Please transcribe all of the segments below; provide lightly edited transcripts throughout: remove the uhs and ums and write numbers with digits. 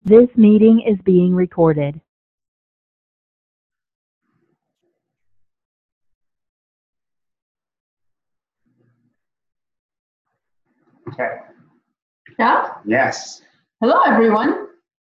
This meeting is being recorded. Okay. Yeah? Yes. Hello, everyone.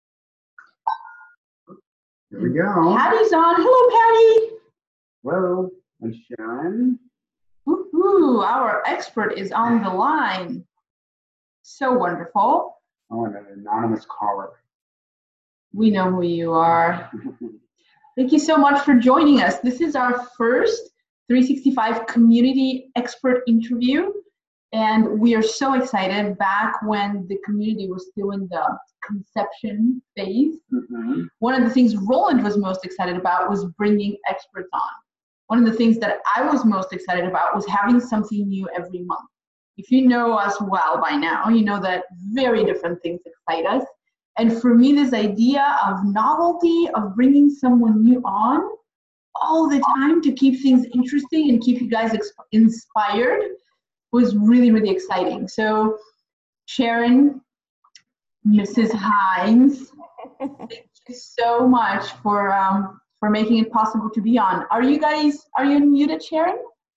Here we go. Patty's on. Hello, Patty. Hello. And Sharon. Woohoo! Our expert is on the line. So wonderful. Oh, and an anonymous caller. We know who you are. Thank you so much for joining us. This is our first 365 community expert interview. And we are so excited. Back when the community was still in the conception phase, one of the things Roland was most excited about was bringing experts on. One of the things that I was most excited about was having something new every month. If you know us well by now, you know that very different things excite us. And for me, this idea of novelty, of bringing someone new on all the time to keep things interesting and keep you guys inspired was really, really exciting. So Sharon, Mrs. Hines, thank you so much for making it possible to be on. Are you unmuted, Sharon?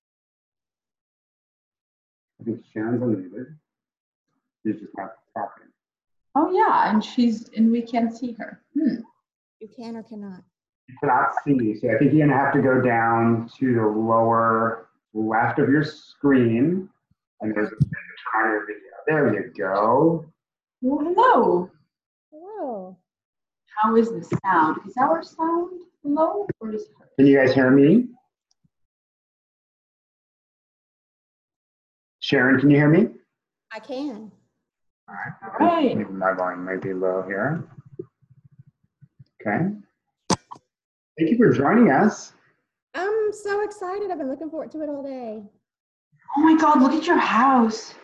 I think Sharon's unmuted. She's just not talking. Oh yeah, and we can't see her. You can or cannot. You cannot see, so I think you're gonna have to go down to the lower left of your screen, and there's a turn on your video. There you go. Well, hello. Hello. How is the sound? Is our sound low or is her? Can you guys hear me? Sharon, can you hear me? I can. All right. Maybe my volume might be low here. Okay. Thank you for joining us. I'm so excited. I've been looking forward to it all day. Oh my God, look at your house.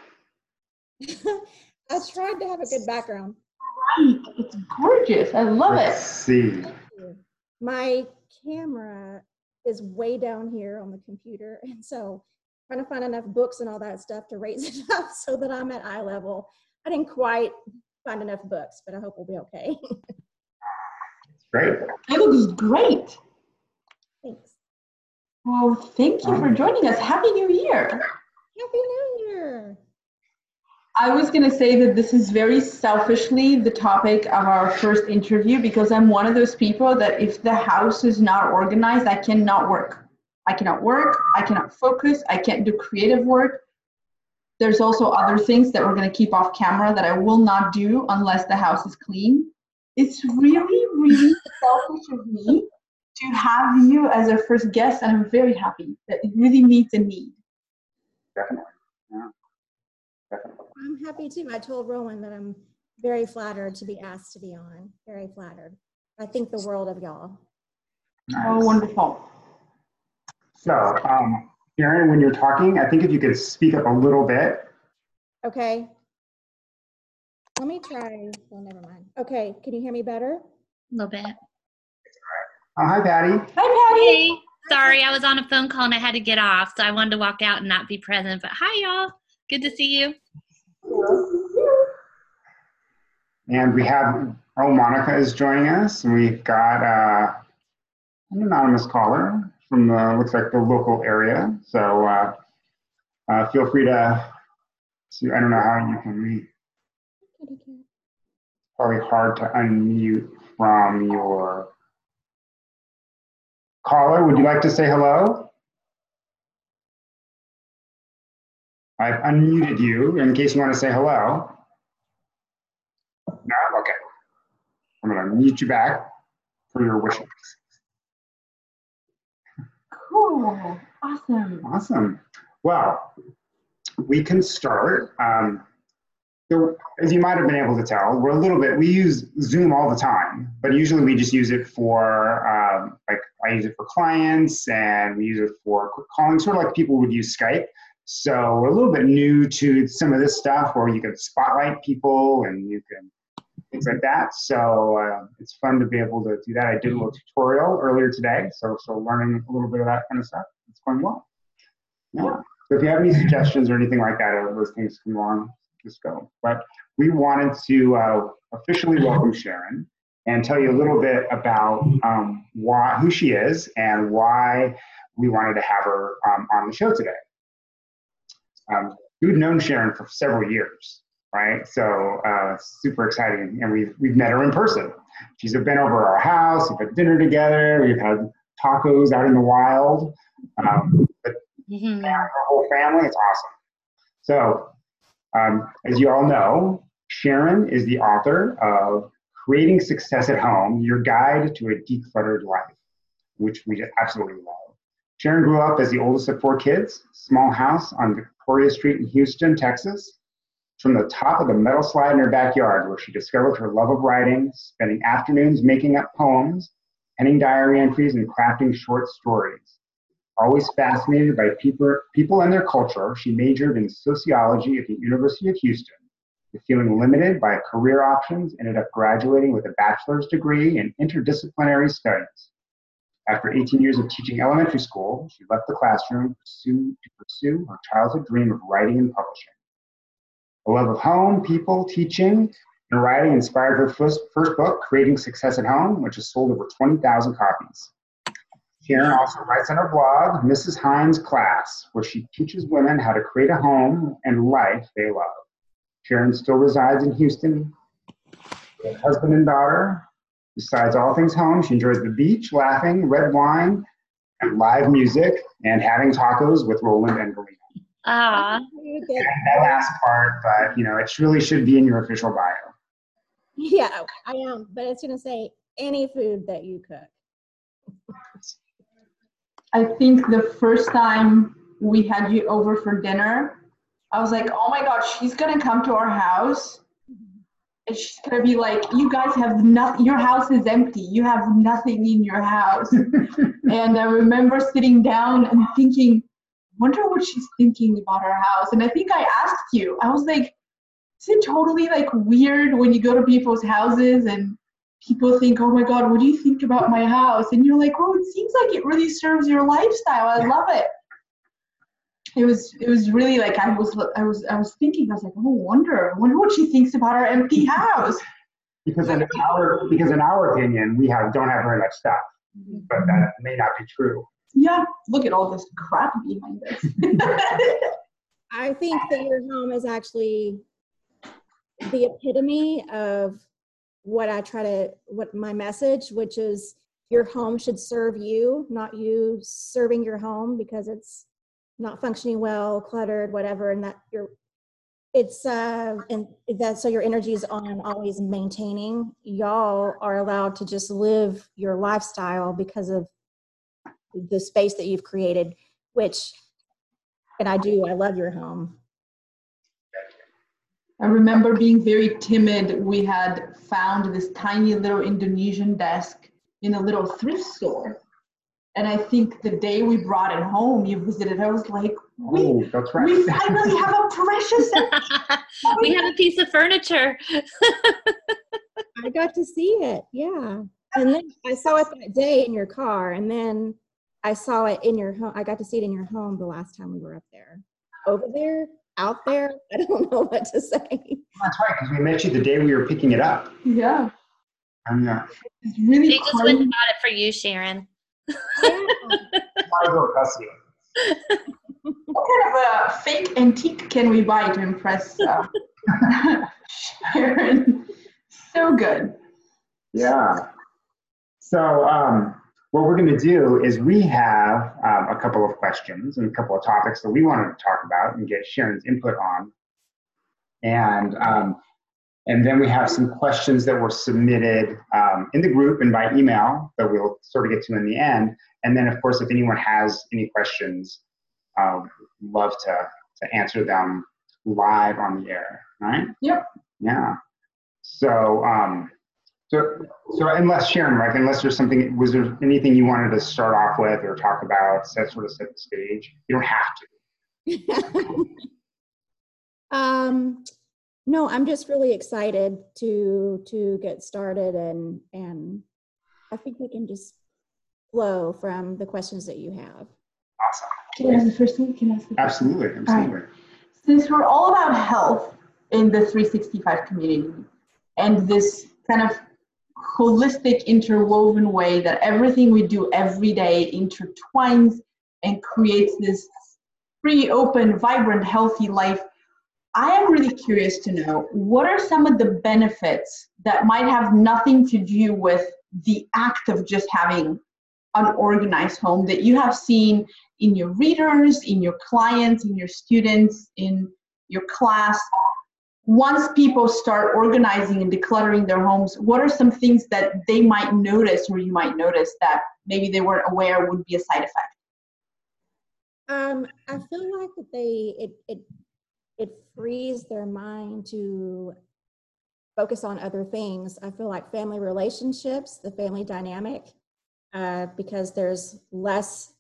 I tried to have a good background. Right, it's gorgeous. I love Let's it. see. My camera is way down here on the computer, and so trying to find enough books and all that stuff to raise it up so that I'm at eye level. I didn't quite find enough books, but I hope we'll be okay. Great. It looks great. Thanks. Well, thank you for joining us. Happy New Year. Happy New Year. I was going to say that this is very selfishly the topic of our first interview because I'm one of those people that if the house is not organized, I cannot work. I cannot work. I cannot focus. I can't do creative work. There's also other things that we're going to keep off camera that I will not do unless the house is clean. It's really, really selfish of me to have you as our first guest, and I'm very happy that it really meets a need. Definitely. Yeah. Definitely. I'm happy too. I told Roland that I'm very flattered to be asked to be on. Very flattered. I think the world of y'all. Nice. Oh, wonderful. So, Sharon, when you're talking, I think if you could speak up a little bit. Okay. Let me try. Well, never mind. Okay. Can you hear me better? A little bit. Hi, Patty. Hi, Patty. Hey, sorry, I was on a phone call and I had to get off, so I wanted to walk out and not be present. But hi, y'all. Good to see you. And we have, Monica is joining us, and we've got an anonymous caller from the, looks like the local area. So feel free to, I don't know how you can read. Probably hard to unmute from your caller. Would you like to say hello? I've unmuted you in case you want to say hello. No? Okay. I'm going to mute you back for your wishes. Cool. Awesome. Awesome. Well, we can start. So as you might have been able to tell, we use Zoom all the time, but usually we just use it for, like I use it for clients and we use it for quick calling, sort of like people would use Skype. So we're a little bit new to some of this stuff where you can spotlight people and you can, things like that. So it's fun to be able to do that. I did a little tutorial earlier today. So learning a little bit of that kind of stuff. It's going well. Yeah. So if you have any suggestions or anything like that, or those things come along, just go. But we wanted to officially welcome Sharon and tell you a little bit about who she is and why we wanted to have her on the show today. We've known Sharon for several years, right? So super exciting, and we've met her in person. She's been over our house. We've had dinner together. We've had tacos out in the wild. But her whole family, it's awesome. So, as you all know, Sharon is the author of Creating Success at Home: Your Guide to a Decluttered Life, which we absolutely love. Sharon grew up as the oldest of 4 kids, small house on Victoria Street in Houston, Texas. From the top of the metal slide in her backyard, where she discovered her love of writing, spending afternoons making up poems, penning diary entries, and crafting short stories. Always fascinated by people and their culture, she majored in sociology at the University of Houston. With feeling limited by career options, ended up graduating with a bachelor's degree in interdisciplinary studies. After 18 years of teaching elementary school, she left the classroom to pursue her childhood dream of writing and publishing. A love of home, people, teaching, and writing inspired her first book, Creating Success at Home, which has sold over 20,000 copies. Sharon also writes on her blog, Mrs. Hines Class, where she teaches women how to create a home and life they love. Sharon still resides in Houston with her husband and daughter. Besides all things home, she enjoys the beach, laughing, red wine, and live music, and having tacos with Roland and Galena. Ah. That last part, but it really should be in your official bio. Yeah, I am, but it's going to say any food that you cook. I think the first time we had you over for dinner, I was like, oh my God, she's going to come to our house and she's going to be like, you guys have nothing, your house is empty. You have nothing in your house. And I remember sitting down and thinking, wonder what she's thinking about her house. And I think I asked you, I was like, is it totally like weird when you go to people's houses and people think, oh my God, what do you think about my house? And you're like, well, it seems like it really serves your lifestyle. I love it. It was really like, I was thinking, I was like, oh, wonder what she thinks about our empty house. Because in our opinion, we don't have very much stuff, but that may not be true. Yeah, look at all this crap behind us. I think that your home is actually the epitome of what my message, which is your home should serve you, not you serving your home because it's not functioning well, cluttered, whatever, and so your energy is on always maintaining. Y'all are allowed to just live your lifestyle because of the space that you've created, and I love your home. I remember being very timid. We had found this tiny little Indonesian desk in a little thrift store. And I think the day we brought it home, you visited, I was like, that's right. We finally have a precious We have a piece of furniture. I got to see it, yeah. And then I saw it that day in your car, and then I saw it in your home. I got to see it in your home the last time we were up there. Over there, out there, I don't know what to say. That's right, because we met you the day we were picking it up. Yeah. It's really they just went and bought it for you, Sharon. What kind of a fake antique can we buy to impress Sharon? So good. Yeah. So what we're going to do is we have a couple of questions and a couple of topics that we wanted to talk about and get Sharon's input on. And then we have some questions that were submitted in the group and by email that we'll sort of get to in the end. And then, of course, if anyone has any questions, love to answer them live on the air, right? Yep. Yeah. So unless Sharon, like, unless there's something, was there anything you wanted to start off with or talk about, set the stage? You don't have to. No, I'm just really excited to get started, and I think we can just flow from the questions that you have. Awesome. Can I ask the first one? Can I ask the first Absolutely. Right. Since we're all about health in the 365 community, and this kind of holistic, interwoven way that everything we do every day intertwines and creates this free, open, vibrant, healthy life. I am really curious to know, what are some of the benefits that might have nothing to do with the act of just having an organized home that you have seen in your readers, in your clients, in your students, in your class? Once people start organizing and decluttering their homes, what are some things that they might notice, or you might notice, that maybe they weren't aware would be a side effect? I feel like that it frees their mind to focus on other things. I feel like family relationships, the family dynamic, because there's less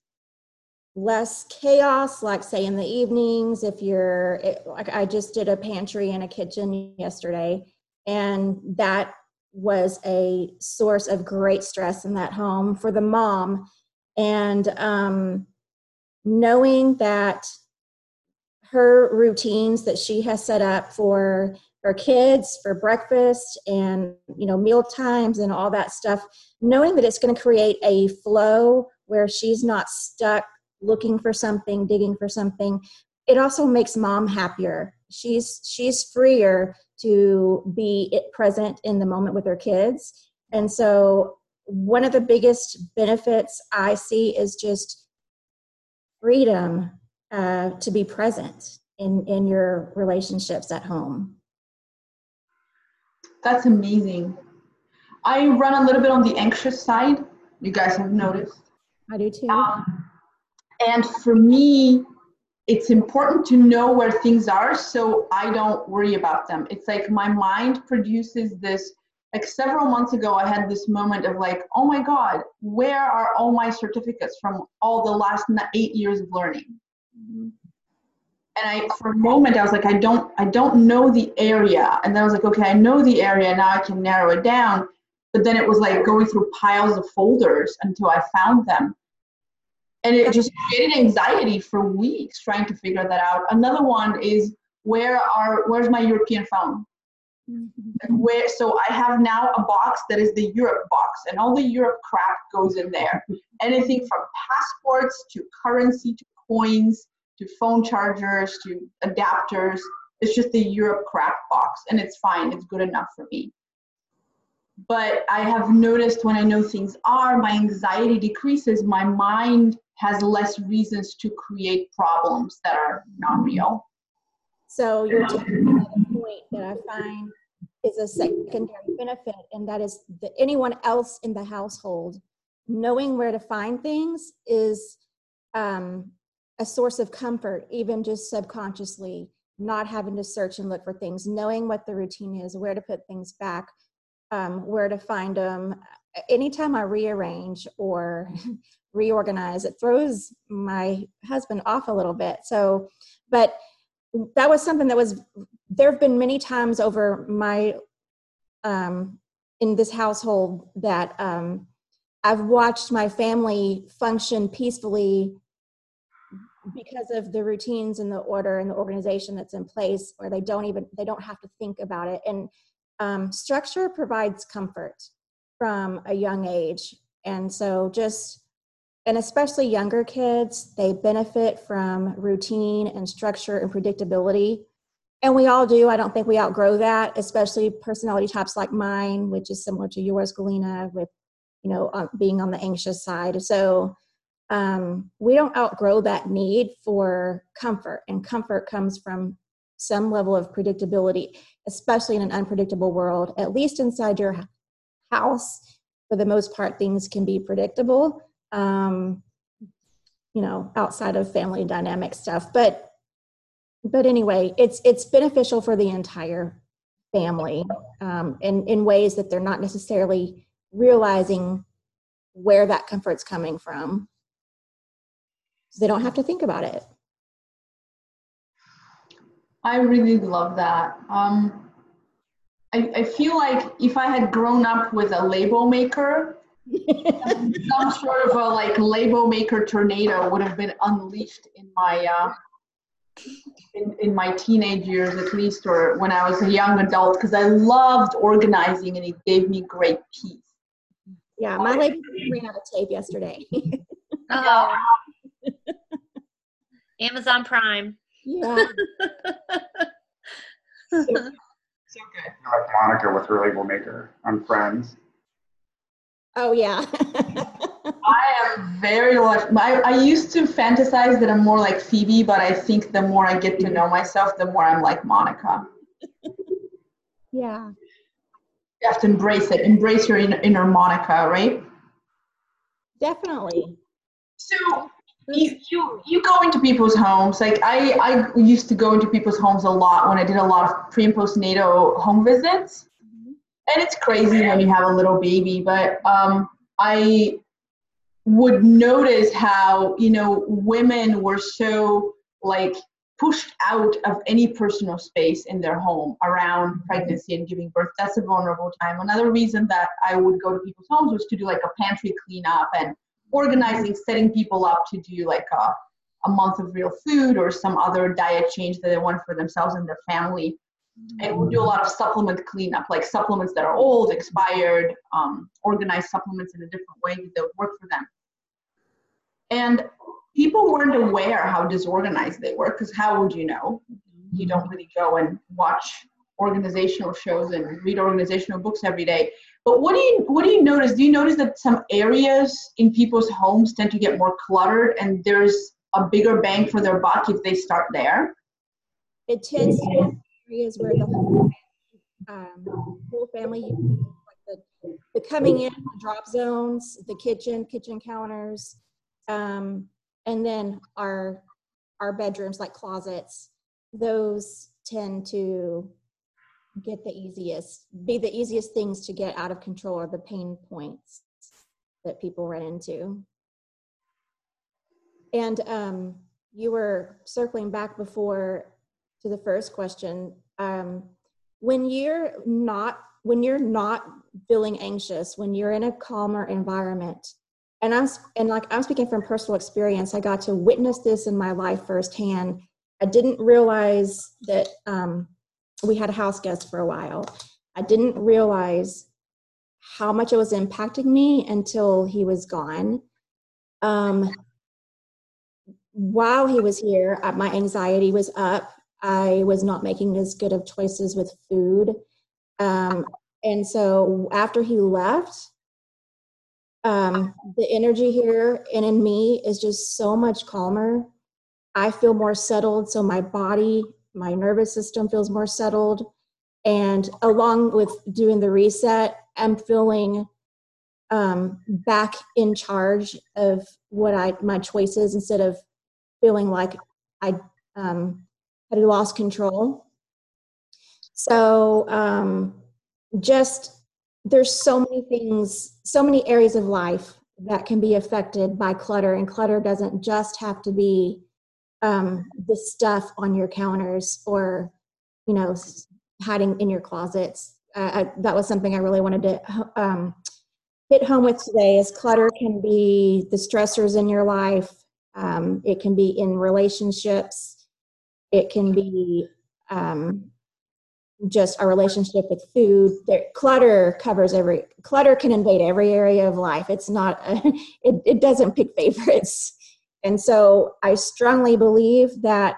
chaos, like say in the evenings, like I just did a pantry and a kitchen yesterday, and that was a source of great stress in that home for the mom. And knowing that her routines that she has set up for her kids, for breakfast and, meal times and all that stuff, knowing that it's going to create a flow where she's not stuck looking for something, digging for something. It also makes mom happier. She's freer to be present in the moment with her kids. And so one of the biggest benefits I see is just freedom to be present in your relationships at home. That's amazing. I run a little bit on the anxious side. You guys have noticed. I do too. And for me, it's important to know where things are so I don't worry about them. It's like my mind produces this, like several months ago, I had this moment of like, oh my God, where are all my certificates from all the last 8 years of learning? Mm-hmm. And for a moment, I was like, I don't know the area. And then I was like, okay, I know the area. Now I can narrow it down. But then it was like going through piles of folders until I found them. And it just created anxiety for weeks trying to figure that out. Another one is, where's my European phone? Mm-hmm. So I have now a box that is the Europe box, and all the Europe crap goes in there. Anything from passports to currency to coins to phone chargers to adapters. It's just the Europe crap box, and it's fine. It's good enough for me. But I have noticed when I know things are, my anxiety decreases. My mind has less reasons to create problems that are not real. So you're taking a point that I find is a secondary benefit, and that is that anyone else in the household knowing where to find things is a source of comfort, even just subconsciously, not having to search and look for things, knowing what the routine is, where to put things back, where to find them. Anytime I rearrange or reorganize, it throws my husband off a little bit. So, but that was something there have been many times over my, in this household that I've watched my family function peacefully because of the routines and the order and the organization that's in place, where they don't have to think about it. And structure provides comfort from a young age. And so and especially younger kids, they benefit from routine and structure and predictability. And we all do. I don't think we outgrow that, especially personality types like mine, which is similar to yours, Galina, with, being on the anxious side. So we don't outgrow that need for comfort, and comfort comes from some level of predictability, especially in an unpredictable world. At least inside your house, for the most part, things can be predictable, outside of family dynamic stuff. But anyway, it's beneficial for the entire family in ways that they're not necessarily realizing where that comfort's coming from. So they don't have to think about it. I really love that. I feel like if I had grown up with a label maker, some sort of a label maker tornado would have been unleashed in my in my teenage years at least, or when I was a young adult, because I loved organizing and it gave me great peace. Yeah, my lady ran out of tape yesterday. Oh. Amazon Prime. Yeah. So good. Like Monica with her label maker on Friends. Oh, yeah. I am very lucky. I used to fantasize that I'm more like Phoebe, but I think the more I get to know myself, the more I'm like Monica. Yeah. You have to embrace it. Embrace your inner Monica, right? Definitely. So you go into people's homes. Like I used to go into people's homes a lot when I did a lot of pre and postnatal home visits. And it's crazy when you have a little baby, but I would notice how, women were so like pushed out of any personal space in their home around pregnancy and giving birth. That's a vulnerable time. Another reason that I would go to people's homes was to do like a pantry cleanup and organizing, setting people up to do like a month of real food or some other diet change that they want for themselves and their family. And we'll do a lot of supplement cleanup, like supplements that are old, expired, organize supplements in a different way that would work for them. And people weren't aware how disorganized they were, because how would you know? You don't really go and watch organizational shows and read organizational books every day. But what do you notice? Do you notice that some areas in people's homes tend to get more cluttered and there's a bigger bang for their buck if they start there? It tends to be areas where the whole family, like the coming in, the drop zones, the kitchen counters, and then our bedrooms, like closets, those tend to be the easiest things to get out of control, or the pain points that people run into. And you were circling back before to the first question. When you're not feeling anxious, when you're in a calmer environment, and I'm speaking from personal experience, I got to witness this in my life firsthand. I didn't realize that we had a house guest for a while. I didn't realize how much it was impacting me until he was gone. While he was here, my anxiety was up. I was not making as good of choices with food. And so after he left, the energy here and in me is just so much calmer. I feel more settled. So my body, my nervous system feels more settled. And along with doing the reset, I'm feeling back in charge of my choices, instead of feeling like I had lost control. So there's so many things, so many areas of life that can be affected by clutter, and clutter doesn't just have to be the stuff on your counters or, hiding in your closets. That was something I really wanted to hit home with today. Is clutter can be the stressors in your life. It can be in relationships. It can be just our relationship with food. Clutter can invade every area of life. It's not, it doesn't pick favorites. And so I strongly believe that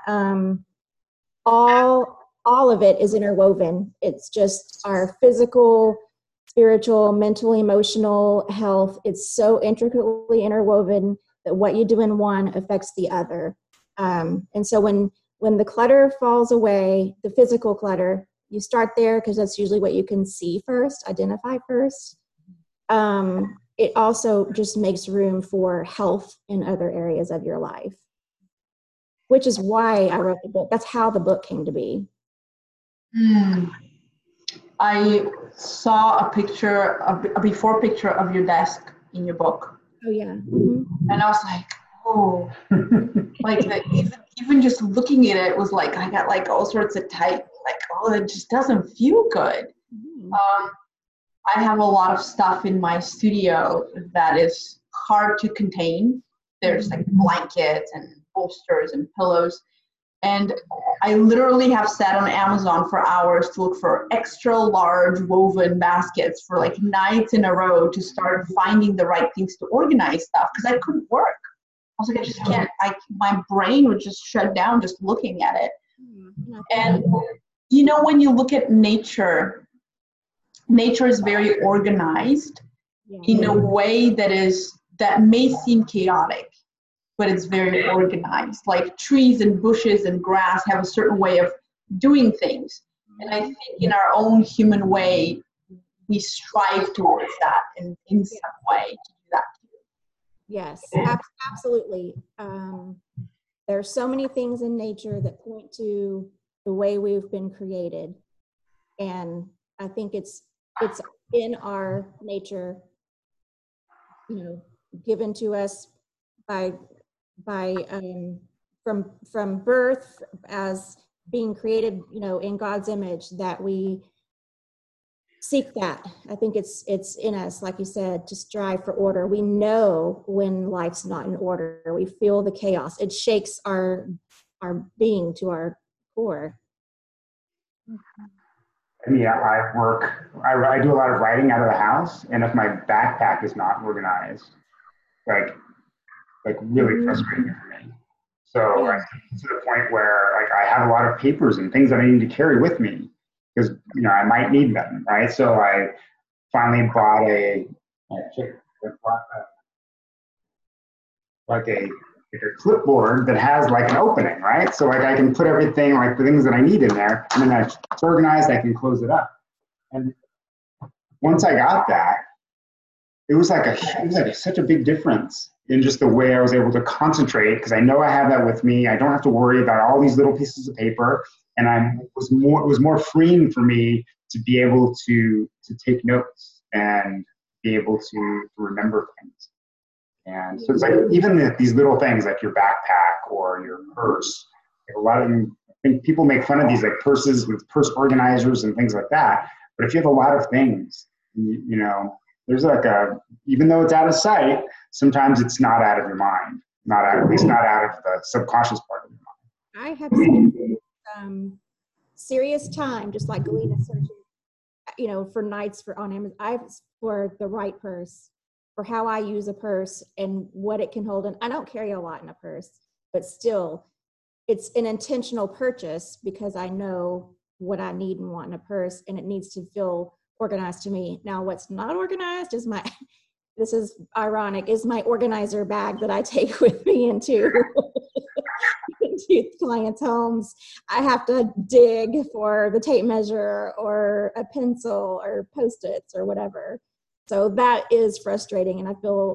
all of it is interwoven. It's just our physical, spiritual, mental, emotional health. It's so intricately interwoven that what you do in one affects the other. And so when the clutter falls away, the physical clutter, you start there because that's usually what you can see first, identify first. It also just makes room for health in other areas of your life, which is why I wrote the book. That's how the book came to be. I saw a before picture of your desk in your book. Oh yeah. Mm-hmm. And I was like, oh, like even just looking at it was like, I got like all sorts of tight, like, oh, it just doesn't feel good. Mm-hmm. I have a lot of stuff in my studio that is hard to contain. There's like blankets and bolsters and pillows. And I literally have sat on Amazon for hours to look for extra large woven baskets for like nights in a row to start finding the right things to organize stuff because I couldn't work. I was like, I just can't, my brain would just shut down just looking at it. And you know, when you look at nature, nature is very organized in a way that may seem chaotic, but it's very organized. Like trees and bushes and grass have a certain way of doing things. And I think in our own human way, we strive towards that in some way to do that. Yes, absolutely. There's so many things in nature that point to the way we've been created. And I think it's in our nature, you know, given to us from birth as being created, you know, in God's image, that we seek that. I think it's in us, like you said, to strive for order. We know when life's not in order. We feel the chaos. It shakes our being to our core. Yeah, I do a lot of writing out of the house, and if my backpack is not organized, like really frustrating for me. So I get to the point where like I have a lot of papers and things that I need to carry with me because you know I might need them, right? So I finally bought a clipboard that has like an opening, right? So like I can put everything, like the things that I need in there, and then it's organized, I can close it up. And once I got that, it was like such a big difference in just the way I was able to concentrate because I know I have that with me. I don't have to worry about all these little pieces of paper, and it was more freeing for me to be able to take notes and be able to remember things. And so it's like even these little things like your backpack or your purse. Like a lot of them, I think people make fun of these like purses with purse organizers and things like that. But if you have a lot of things, you know, there's like even though it's out of sight, sometimes it's not out of your mind, at least not out of the subconscious part of your mind. I have spent serious time, just like Galena, searching, you know, for nights on Amazon, for the right purse, for how I use a purse and what it can hold. And I don't carry a lot in a purse, but still, it's an intentional purchase because I know what I need and want in a purse, and it needs to feel organized to me. Now, what's not organized is this is ironic, is my organizer bag that I take with me into clients' homes. I have to dig for the tape measure or a pencil or Post-its or whatever. So that is frustrating, and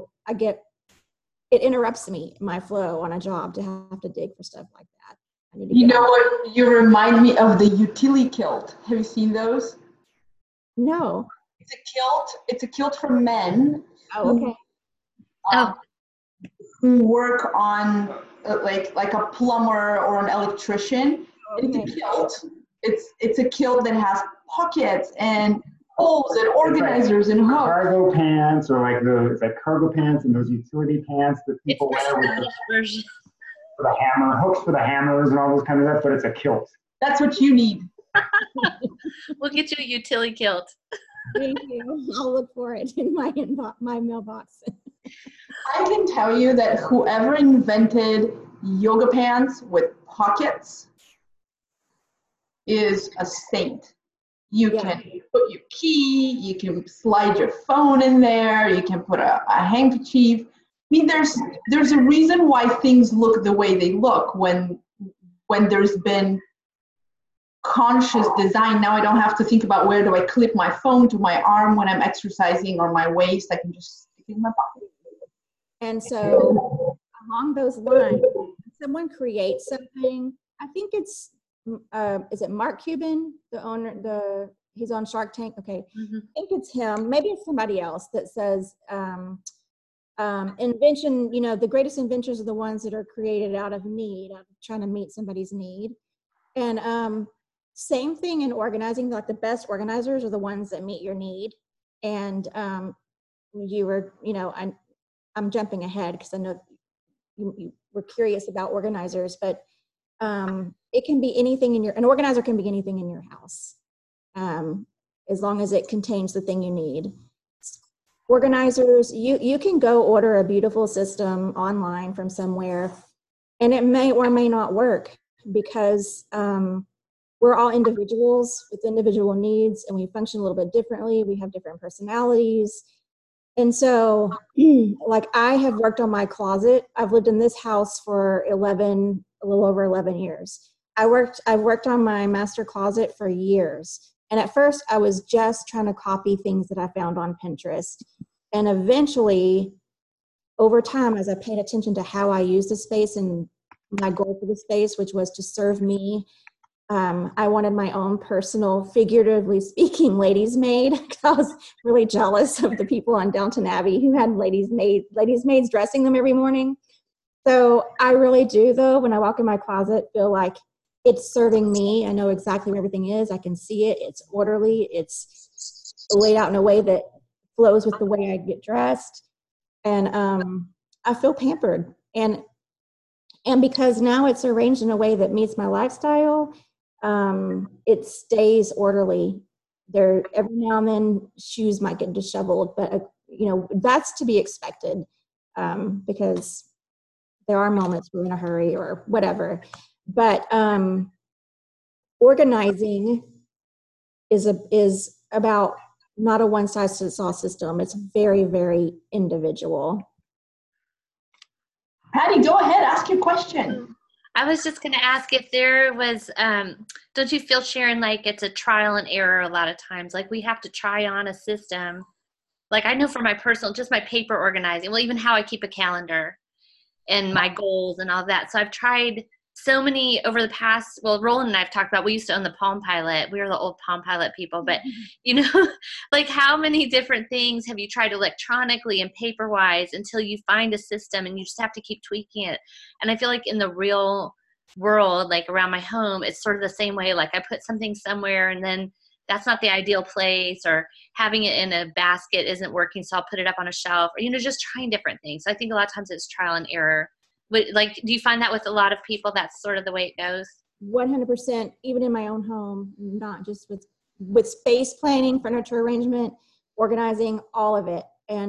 it interrupts my flow on a job to have to dig for stuff like that. You know what? You remind me of the utility kilt. Have you seen those? No. It's a kilt. It's a kilt for men. Oh, okay. Who work on like a plumber or an electrician. Okay. It's a kilt. It's a kilt that has pockets and holes and organizers and hooks. Cargo pants, or it's like cargo pants and those utility pants that people wear with the hammer, hooks for the hammers and all those kind of stuff, but it's a kilt. That's what you need. We'll get you a utility kilt. Thank you. I'll look for it in my mailbox. I can tell you that whoever invented yoga pants with pockets is a saint. You can put your key, you can slide your phone in there, you can put a handkerchief. I mean, there's a reason why things look the way they look when there's been conscious design. Now I don't have to think about where do I clip my phone to my arm when I'm exercising or my waist. I can just stick it in my pocket. And so along those lines, someone creates something. I think it's is it Mark Cuban, the owner, he's on Shark Tank? Okay. Mm-hmm. I think it's him. Maybe it's somebody else that says invention, you know, the greatest inventions are the ones that are created out of need, out of trying to meet somebody's need. And same thing in organizing, like the best organizers are the ones that meet your need. And you were, you know, I'm jumping ahead because I know you were curious about organizers, but It can be anything an organizer can be anything in your house, as long as it contains the thing you need. Organizers, you can go order a beautiful system online from somewhere, and it may or may not work because we're all individuals with individual needs, and we function a little bit differently. We have different personalities. And so, like, I have worked on my closet. I've lived in this house for a little over 11 years. I've worked on my master closet for years. And at first I was just trying to copy things that I found on Pinterest. And eventually, over time, as I paid attention to how I use the space and my goal for the space, which was to serve me, I wanted my own personal, figuratively speaking, ladies' maid. I was really jealous of the people on Downton Abbey who had ladies' maids dressing them every morning. So I really do, though, when I walk in my closet, feel like it's serving me. I know exactly where everything is. I can see it. It's orderly. It's laid out in a way that flows with the way I get dressed. And I feel pampered. And because now it's arranged in a way that meets my lifestyle, it stays orderly. Every now and then shoes might get disheveled, but that's to be expected, because there are moments we're in a hurry or whatever. But organizing is about not a one-size-fits-all system. It's very, very individual. Patty, go ahead, ask your question. I was just going to ask if there was, don't you feel, Sharon, like it's a trial and error a lot of times? Like we have to try on a system. Like I know for my personal, just my paper organizing, well, even how I keep a calendar and my goals and all that. So I've tried so many over the past, well, Roland and I have talked about, we used to own the Palm Pilot. We were the old Palm Pilot people, but like how many different things have you tried electronically and paper-wise until you find a system and you just have to keep tweaking it? And I feel like in the real world, like around my home, it's sort of the same way. Like I put something somewhere and then that's not the ideal place, or having it in a basket isn't working, so I'll put it up on a shelf, or, just trying different things. So I think a lot of times it's trial and error. But like, do you find that with a lot of people, that's sort of the way it goes? 100%, even in my own home, not just with space planning, furniture arrangement, organizing, all of it. And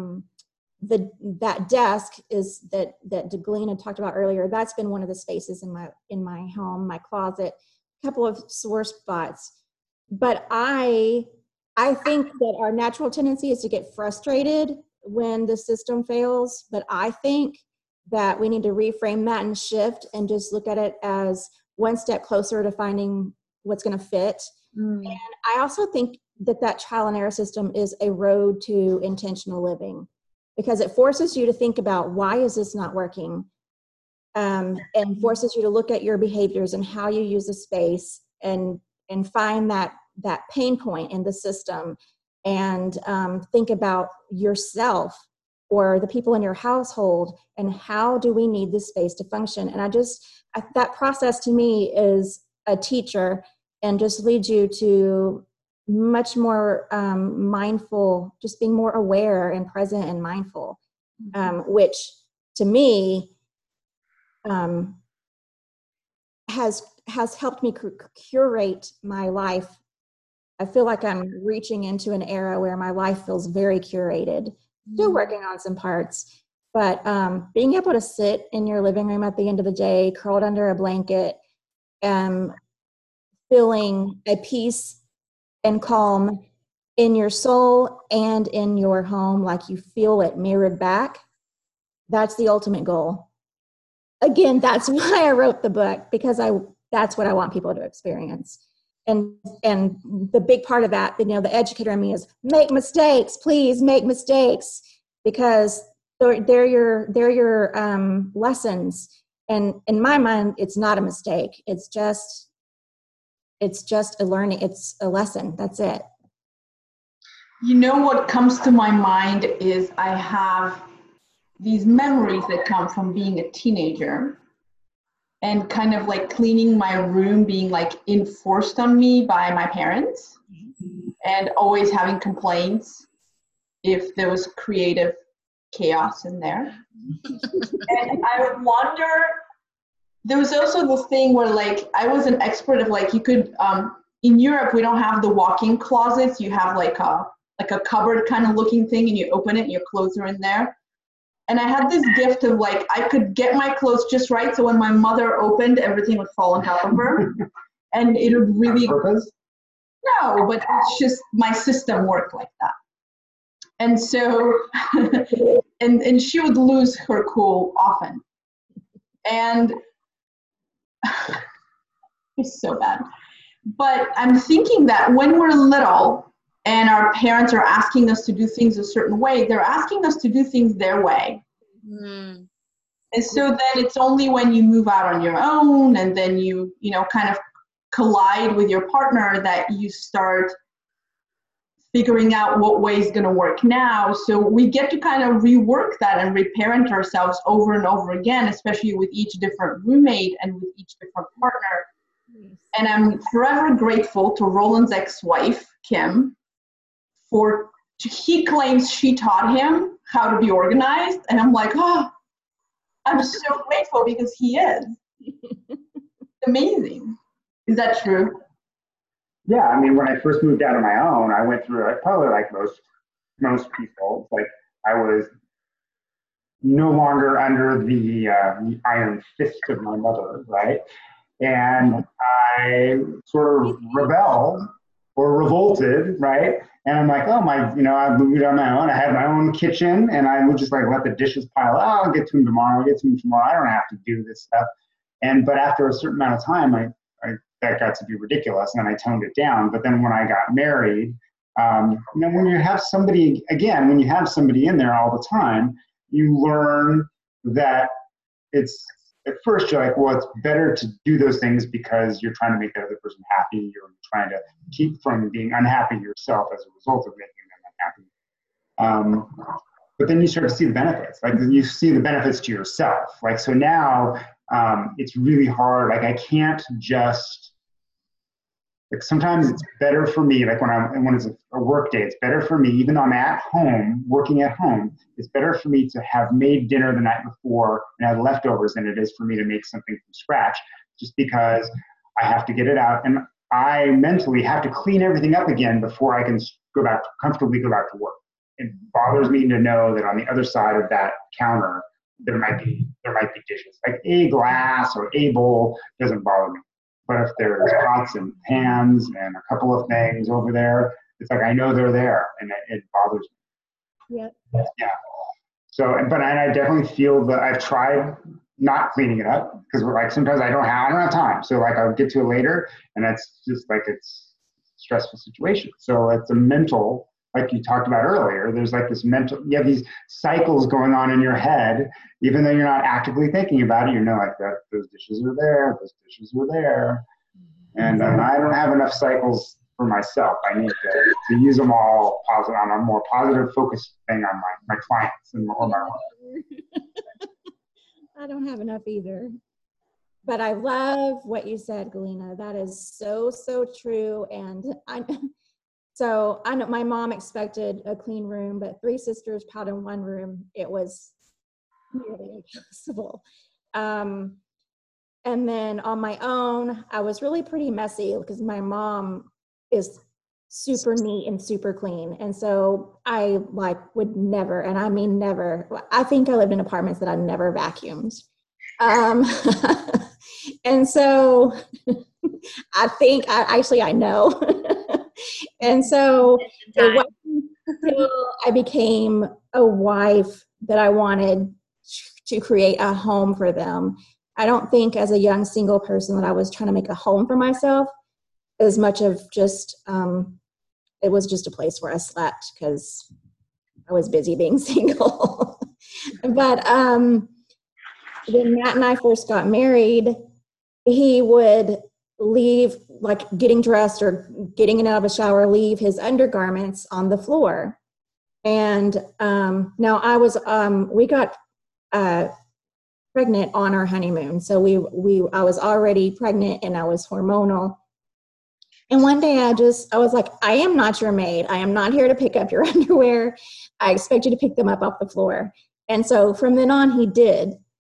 that desk is that Glenn had talked about earlier. That's been one of the spaces in my home, my closet, a couple of sore spots. But I think that our natural tendency is to get frustrated when the system fails. But I think that we need to reframe that and shift and just look at it as one step closer to finding what's going to fit. And I also think that trial and error system is a road to intentional living, because it forces you to think about, why is this not working? And forces you to look at your behaviors and how you use the space and find that pain point in the system, and think about yourself or the people in your household, and how do we need this space to function? And that process to me is a teacher, and just leads you to much more mindful, just being more aware and present and mindful, which to me has helped me curate my life. I feel like I'm reaching into an era where my life feels very curated. Still working on some parts, but being able to sit in your living room at the end of the day, curled under a blanket, feeling a peace and calm in your soul and in your home, like you feel it mirrored back, that's the ultimate goal. Again, that's why I wrote the book, because that's what I want people to experience. And the big part of that, the educator in me is, make mistakes, please make mistakes, because they're your lessons. And in my mind, it's not a mistake. It's just a learning. It's a lesson. That's it. What comes to my mind is I have these memories that come from being a teenager, and kind of like cleaning my room being like enforced on me by my parents, and always having complaints if there was creative chaos in there. And I wonder, there was also this thing where like I was an expert of like you could in Europe we don't have the walk-in closets. You have like a cupboard kind of looking thing, and you open it and your clothes are in there. And I had this gift of like I could get my clothes just right, so when my mother opened, everything would fall on top of her, and it would really. No, but it's just my system worked like that. And so, and she would lose her cool often. And it's so bad. But I'm thinking that when we're little and our parents are asking us to do things a certain way, they're asking us to do things their way. Mm. And so then it's only when you move out on your own and then you kind of collide with your partner that you start figuring out what way is going to work now. So we get to kind of rework that and reparent ourselves over and over again, especially with each different roommate and with each different partner. Yes. And I'm forever grateful to Roland's ex-wife, Kim, he claims she taught him how to be organized. And I'm like, oh, I'm so grateful because he is. Amazing. Is that true? Yeah, I mean, when I first moved out on my own, I went through it probably like most people. Like I was no longer under the iron fist of my mother, right? And I sort of rebelled or revolted, right? And I'm like, oh my, I moved on my own. I had my own kitchen, and I would just like let the dishes pile. Oh, I'll get to them tomorrow. I don't have to do this stuff. But after a certain amount of time, that got to be ridiculous, and then I toned it down. But then when I got married, when you have somebody in there all the time, you learn that it's, at first you're like, well, it's better to do those things because you're trying to make the other person happy. You're trying to keep from being unhappy yourself as a result of making them unhappy. But then you start to see the benefits. Like you see the benefits to yourself. Like, so now it's really hard. Like I can't just, like sometimes it's better for me, like when it's a work day, it's better for me, even though I'm at home, working at home, it's better for me to have made dinner the night before and have leftovers than it is for me to make something from scratch, just because I have to get it out. And I mentally have to clean everything up again before I can comfortably go back to work. It bothers me to know that on the other side of that counter, there might be dishes. Like a glass or a bowl doesn't bother me. But if there's pots and pans and a couple of things over there, it's like I know they're there, and it bothers me. Yeah. So, but I definitely feel that I've tried not cleaning it up because like sometimes I don't have time. So like I'll get to it later, and that's just like it's a stressful situation. So it's a mental. Like you talked about earlier, there's like this you have these cycles going on in your head, even though you're not actively thinking about it, like that those dishes are there, those dishes were there. And I don't have enough cycles for myself. I need to use them all positive, on a more positive focused thing on my clients and on my own. I don't have enough either. But I love what you said, Galina. That is so, so true. And So I know my mom expected a clean room, but 3 sisters piled in one room. It was nearly impossible. And then on my own, I was really pretty messy because my mom is super neat and super clean. And so I would never, and I mean never, I think I lived in apartments that I never vacuumed. And so I know. And so it wasn't until I became a wife that I wanted to create a home for them. I don't think as a young single person that I was trying to make a home for myself as much of just, it was just a place where I slept because I was busy being single. But when Matt and I first got married, he would leave, like getting dressed or getting in and out of a shower, leave his undergarments on the floor. And now we got pregnant on our honeymoon. So I was already pregnant and I was hormonal. And one day I was like, I am not your maid. I am not here to pick up your underwear. I expect you to pick them up off the floor. And so from then on he did.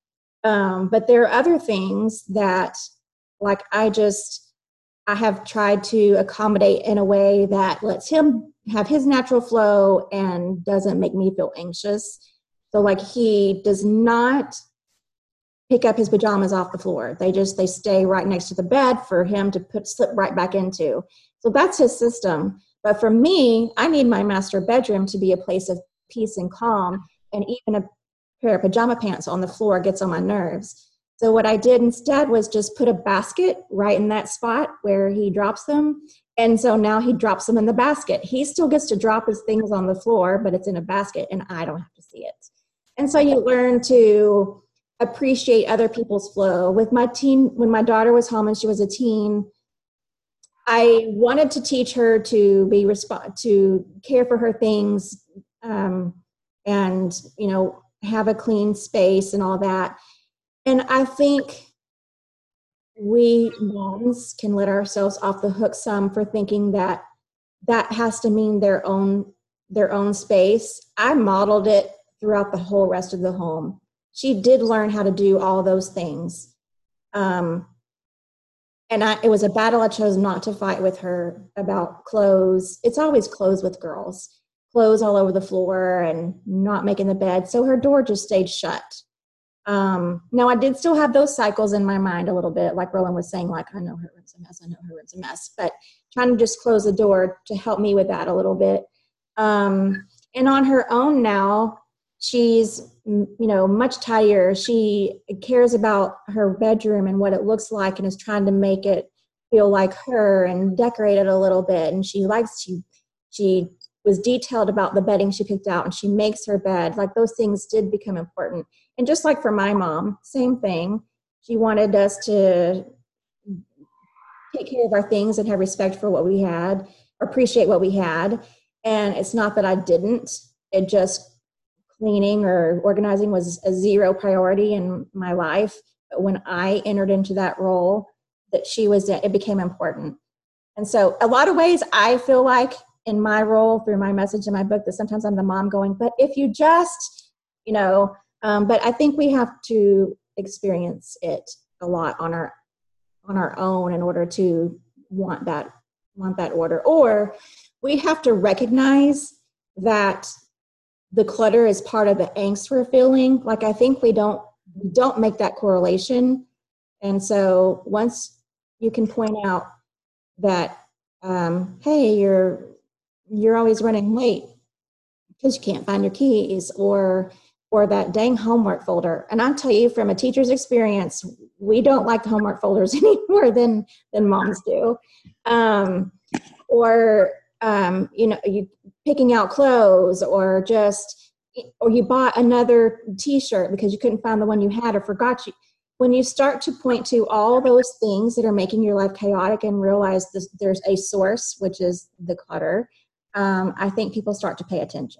But there are other things that, like, I have tried to accommodate in a way that lets him have his natural flow and doesn't make me feel anxious. So, like, he does not pick up his pajamas off the floor. They stay right next to the bed for him to slip right back into. So that's his system. But for me, I need my master bedroom to be a place of peace and calm, and even a pair of pajama pants on the floor gets on my nerves. So what I did instead was just put a basket right in that spot where he drops them. And so now he drops them in the basket. He still gets to drop his things on the floor, but it's in a basket and I don't have to see it. And so you learn to appreciate other people's flow. With my teen, when my daughter was home and she was a teen, I wanted to teach her to to care for her things, and, you know, have a clean space and all that. And I think we moms can let ourselves off the hook some for thinking that that has to mean their own space. I modeled it throughout the whole rest of the home. She did learn how to do all those things. It was a battle I chose not to fight with her about clothes. It's always clothes with girls. Clothes all over the floor and not making the bed. So her door just stayed shut. Now I did still have those cycles in my mind a little bit, like Roland was saying, like, I know her room's a mess, I know her room's a mess, but trying to just close the door to help me with that a little bit. And on her own now, she's, you know, much tidier. She cares about her bedroom and what it looks like and is trying to make it feel like her and decorate it a little bit. And she was detailed about the bedding she picked out, and she makes her bed. Like, those things did become important. And just like for my mom, same thing. She wanted us to take care of our things and have respect for what we had, appreciate what we had. And it's not that I didn't. It just, cleaning or organizing was a zero priority in my life. But when I entered into that role that she was in, it became important. And so a lot of ways I feel like in my role through my message in my book that sometimes I'm the mom going, but if you just, you know, but I think we have to experience it a lot on our own in order to want that order. Or we have to recognize that the clutter is part of the angst we're feeling. Like, I think we don't make that correlation. And so once you can point out that, hey, you're always running late because you can't find your keys, or that dang homework folder. And I'll tell you from a teacher's experience, we don't like the homework folders any more than moms do. You know, you picking out clothes, or you bought another t-shirt because you couldn't find the one you had or forgot you. When you start to point to all those things that are making your life chaotic and realize there's a source, which is the clutter, I think people start to pay attention.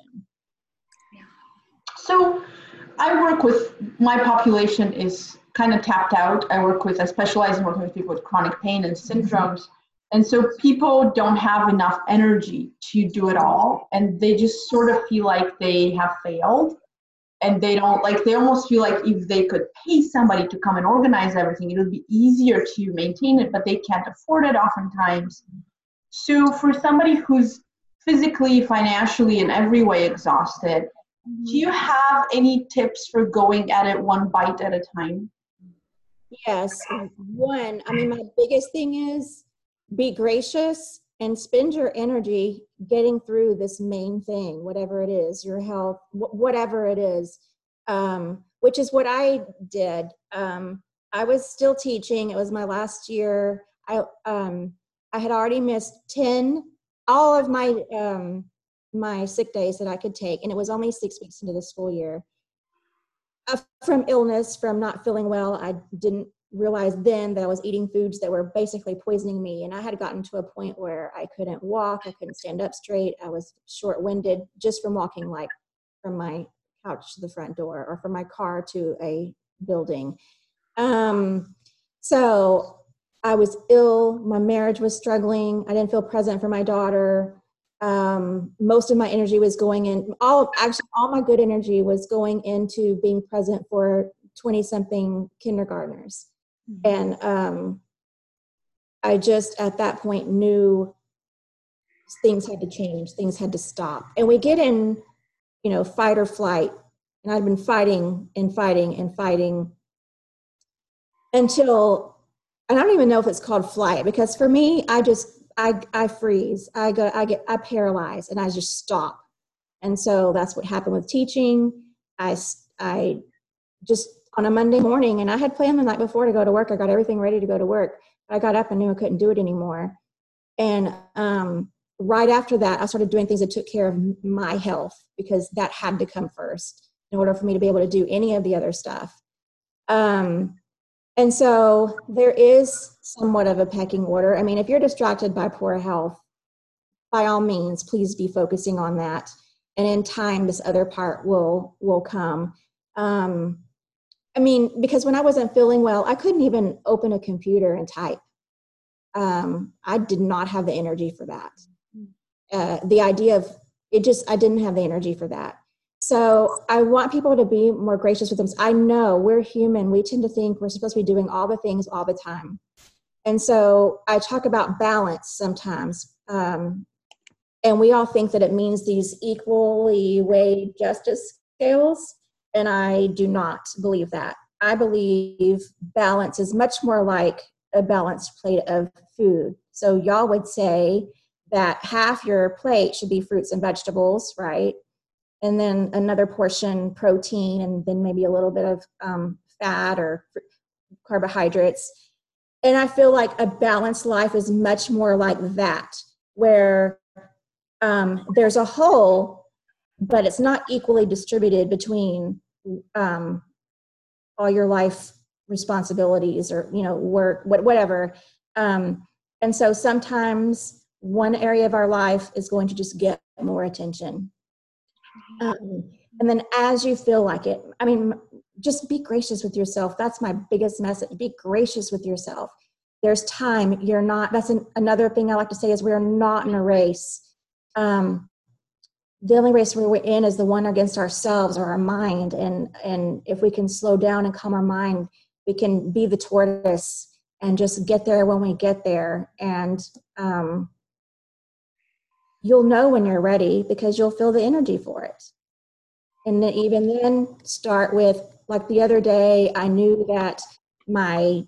So my population is kind of tapped out. I specialize in working with people with chronic pain and syndromes. And so people don't have enough energy to do it all. And they just sort of feel like they have failed. And they almost feel like if they could pay somebody to come and organize everything, it would be easier to maintain it, but they can't afford it oftentimes. So for somebody who's physically, financially, in every way exhausted, do you have any tips for going at it one bite at a time? Yes. My biggest thing is be gracious and spend your energy getting through this main thing, whatever it is, your health, whatever it is, which is what I did. I was still teaching. It was my last year. I had already missed all of my sick days that I could take, and it was only 6 weeks into the school year. From illness, from not feeling well, I didn't realize then that I was eating foods that were basically poisoning me, and I had gotten to a point where I couldn't walk, I couldn't stand up straight, I was short-winded just from walking, like from my couch to the front door or from my car to a building. So I was ill, my marriage was struggling, I didn't feel present for my daughter. Most of my energy was going in, all my good energy was going into being present for 20-something kindergartners. And I just at that point knew things had to change, things had to stop. And we get in, you know, fight or flight. And I'd been fighting and fighting and fighting until, and I don't even know if it's called flight, because for me, I freeze, I paralyze, and I just stop. And so that's what happened with teaching. I just on a Monday morning, and I had planned the night before to go to work. I got everything ready to go to work. I got up and knew I couldn't do it anymore. And right after that, I started doing things that took care of my health, because that had to come first in order for me to be able to do any of the other stuff. And so there is somewhat of a pecking order. I mean, if you're distracted by poor health, by all means, please be focusing on that. And in time, this other part will come. I mean, because when I wasn't feeling well, I couldn't even open a computer and type. I did not have the energy for that. The idea of it I didn't have the energy for that. So I want people to be more gracious with them. I know we're human. We tend to think we're supposed to be doing all the things all the time. And so I talk about balance sometimes. And we all think that it means these equally weighed justice scales. And I do not believe that. I believe balance is much more like a balanced plate of food. So y'all would say that half your plate should be fruits and vegetables, right? And then another portion protein, and then maybe a little bit of fat or carbohydrates. And I feel like a balanced life is much more like that, where there's a whole, but it's not equally distributed between all your life responsibilities or, you know, work, whatever. And so sometimes one area of our life is going to just get more attention. And then as you feel like it, I mean, just be gracious with yourself. That's my biggest message. Be gracious with yourself. There's time. You're not, that's another thing I like to say is we're not in a race. The only race we're in is the one against ourselves or our mind. And if we can slow down and calm our mind, we can be the tortoise and just get there when we get there. And you'll know when you're ready because you'll feel the energy for it. And then even then start with, like the other day, I knew that my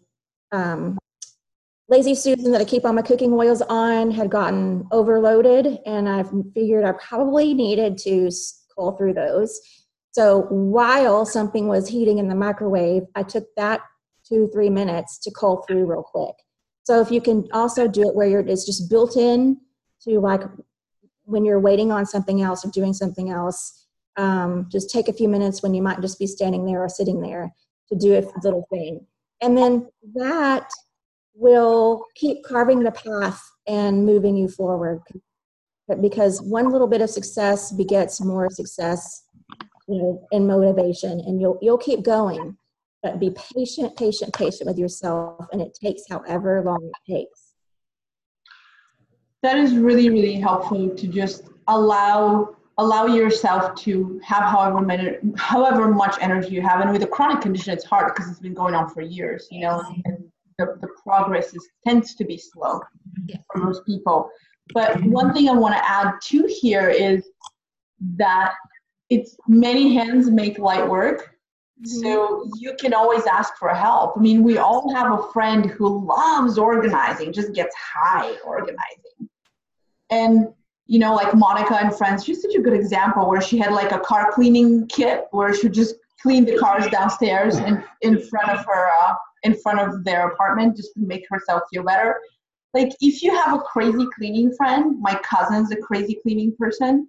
Lazy Susan that I keep all my cooking oils on had gotten overloaded, and I figured I probably needed to cull through those. So while something was heating in the microwave, I took that 2-3 minutes to cull through real quick. So if you can also do it where it's just built in to, like when you're waiting on something else or doing something else, just take a few minutes when you might just be standing there or sitting there to do a little thing. And then that will keep carving the path and moving you forward, because one little bit of success begets more success, you know, and motivation, and you'll keep going. But be patient with yourself, and it takes however long it takes. That is really, really helpful to just allow yourself to have however much energy you have. And with a chronic condition, it's hard because it's been going on for years, you know, and the progress tends to be slow for most people. But one thing I want to add to here is that it's many hands make light work. So you can always ask for help. I mean, we all have a friend who loves organizing, just gets high organizing. And, you know, like Monica and Friends, she's such a good example where she had like a car cleaning kit where she just cleaned the cars downstairs and in front of their apartment just to make herself feel better. Like if you have a crazy cleaning friend, my cousin's a crazy cleaning person,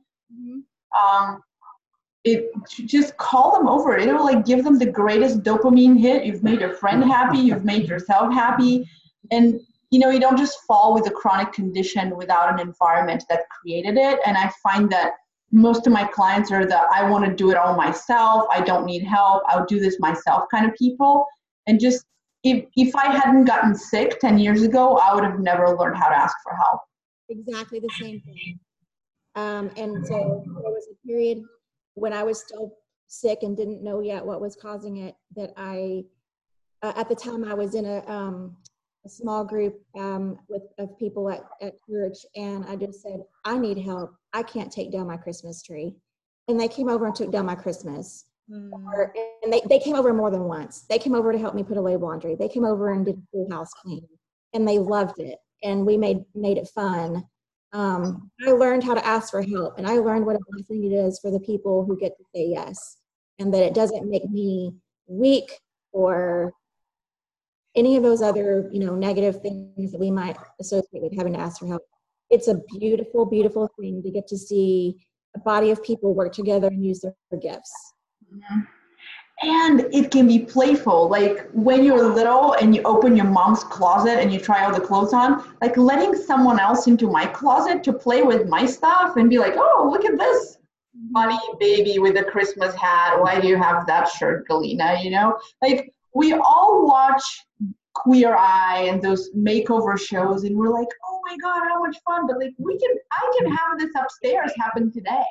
just call them over. It'll like give them the greatest dopamine hit. You've made your friend happy, you've made yourself happy. And you know, you don't just fall with a chronic condition without an environment that created it. And I find that most of my clients are the I want to do it all myself, I don't need help, I'll do this myself kind of people. And just if I hadn't gotten sick 10 years ago, I would have never learned how to ask for help. Exactly the same thing. And so there was a period when I was still sick and didn't know yet what was causing it, that I, at the time I was in a small group of people at church, and I just said, I need help. I can't take down my Christmas tree. And they came over and took down my Christmas. And they came over more than once. They came over to help me put away laundry. They came over and did the full house clean, and they loved it. And we made it fun. I learned how to ask for help, and I learned what a blessing it is for the people who get to say yes, and that it doesn't make me weak or any of those other, negative things that we might associate with having to ask for help. It's a beautiful, beautiful thing to get to see a body of people work together and use their gifts. Mm-hmm. And it can be playful, like when you're little and you open your mom's closet and you try all the clothes on, like letting someone else into my closet to play with my stuff and be like, oh, look at this funny baby with a Christmas hat. Why do you have that shirt, Galina? Like we all watch Queer Eye and those makeover shows, and we're like, oh my God, how much fun. But like I can have this upstairs happen today.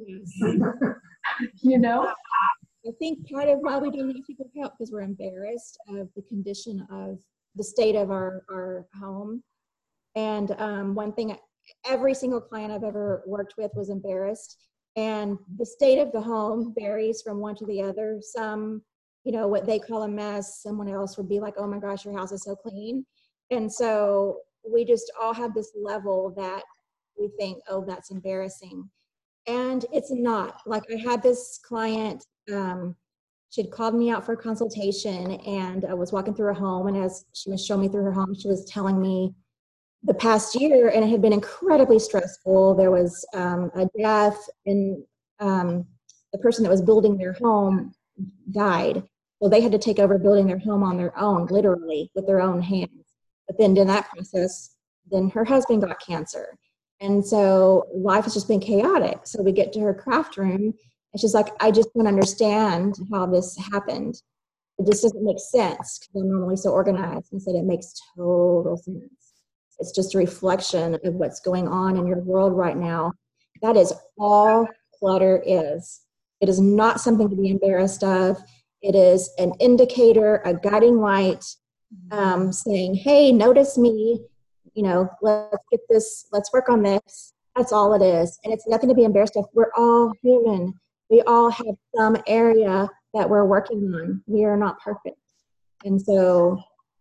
I think part of why we don't let people help because we're embarrassed of the condition of the state of our home. And one thing, every single client I've ever worked with was embarrassed. And the state of the home varies from one to the other. Some, what they call a mess, someone else would be like, oh my gosh, your house is so clean. And so we just all have this level that we think, oh, that's embarrassing. And it's not. Like I had this client, she had called me out for a consultation, and I was walking through her home, and as she was showing me through her home, she was telling me the past year, and it had been incredibly stressful. There was a death, and the person that was building their home died. So they had to take over building their home on their own, literally with their own hands. But then in that process, then her husband got cancer. And so life has just been chaotic. So we get to her craft room, and she's like, I just don't understand how this happened. It just doesn't make sense because I'm normally so organized. And said, it makes total sense. It's just a reflection of what's going on in your world right now. That is all clutter is. It is not something to be embarrassed of. It is an indicator, a guiding light, saying, hey, notice me, let's get this, let's work on this. That's all it is. And it's nothing to be embarrassed of. We're all human. We all have some area that we're working on. We are not perfect. And so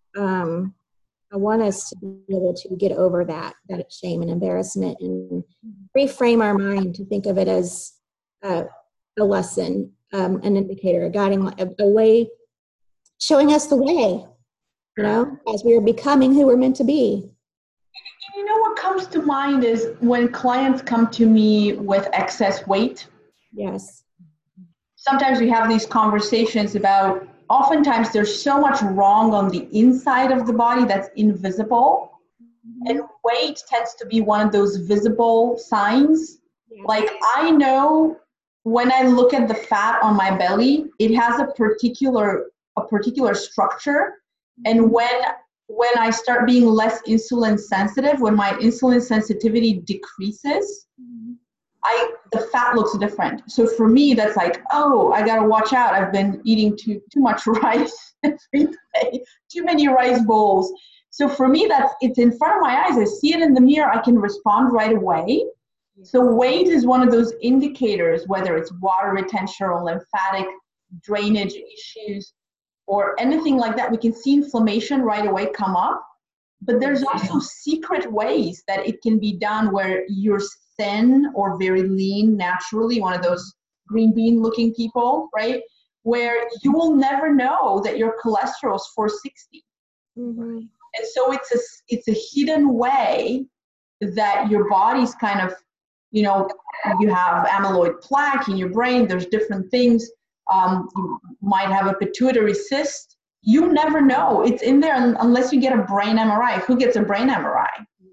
I want us to be able to get over that shame and embarrassment and reframe our mind to think of it as a lesson, an indicator, a guiding, a way, showing us the way, as we are becoming who we're meant to be. What comes to mind is when clients come to me with excess weight. Yes. Sometimes we have these conversations about, oftentimes there's so much wrong on the inside of the body that's invisible. And weight tends to be one of those visible signs. Yeah. Like I know when I look at the fat on my belly, it has a particular structure. And when I start being less insulin sensitive, when my insulin sensitivity decreases, the fat looks different. So for me, that's like, oh, I gotta watch out. I've been eating too much rice every day, too many rice bowls. So for me, it's in front of my eyes. I see it in the mirror. I can respond right away. So weight is one of those indicators, whether it's water retention or lymphatic drainage issues or anything like that. We can see inflammation right away come up. But there's also secret ways that it can be done where you're thin or very lean naturally, one of those green bean looking people, right? Where you will never know that your cholesterol is 460. Mm-hmm. And so it's a hidden way that your body's kind of, you have amyloid plaque in your brain. There's different things. You might have a pituitary cyst. You never know. It's in there unless you get a brain MRI. Who gets a brain MRI?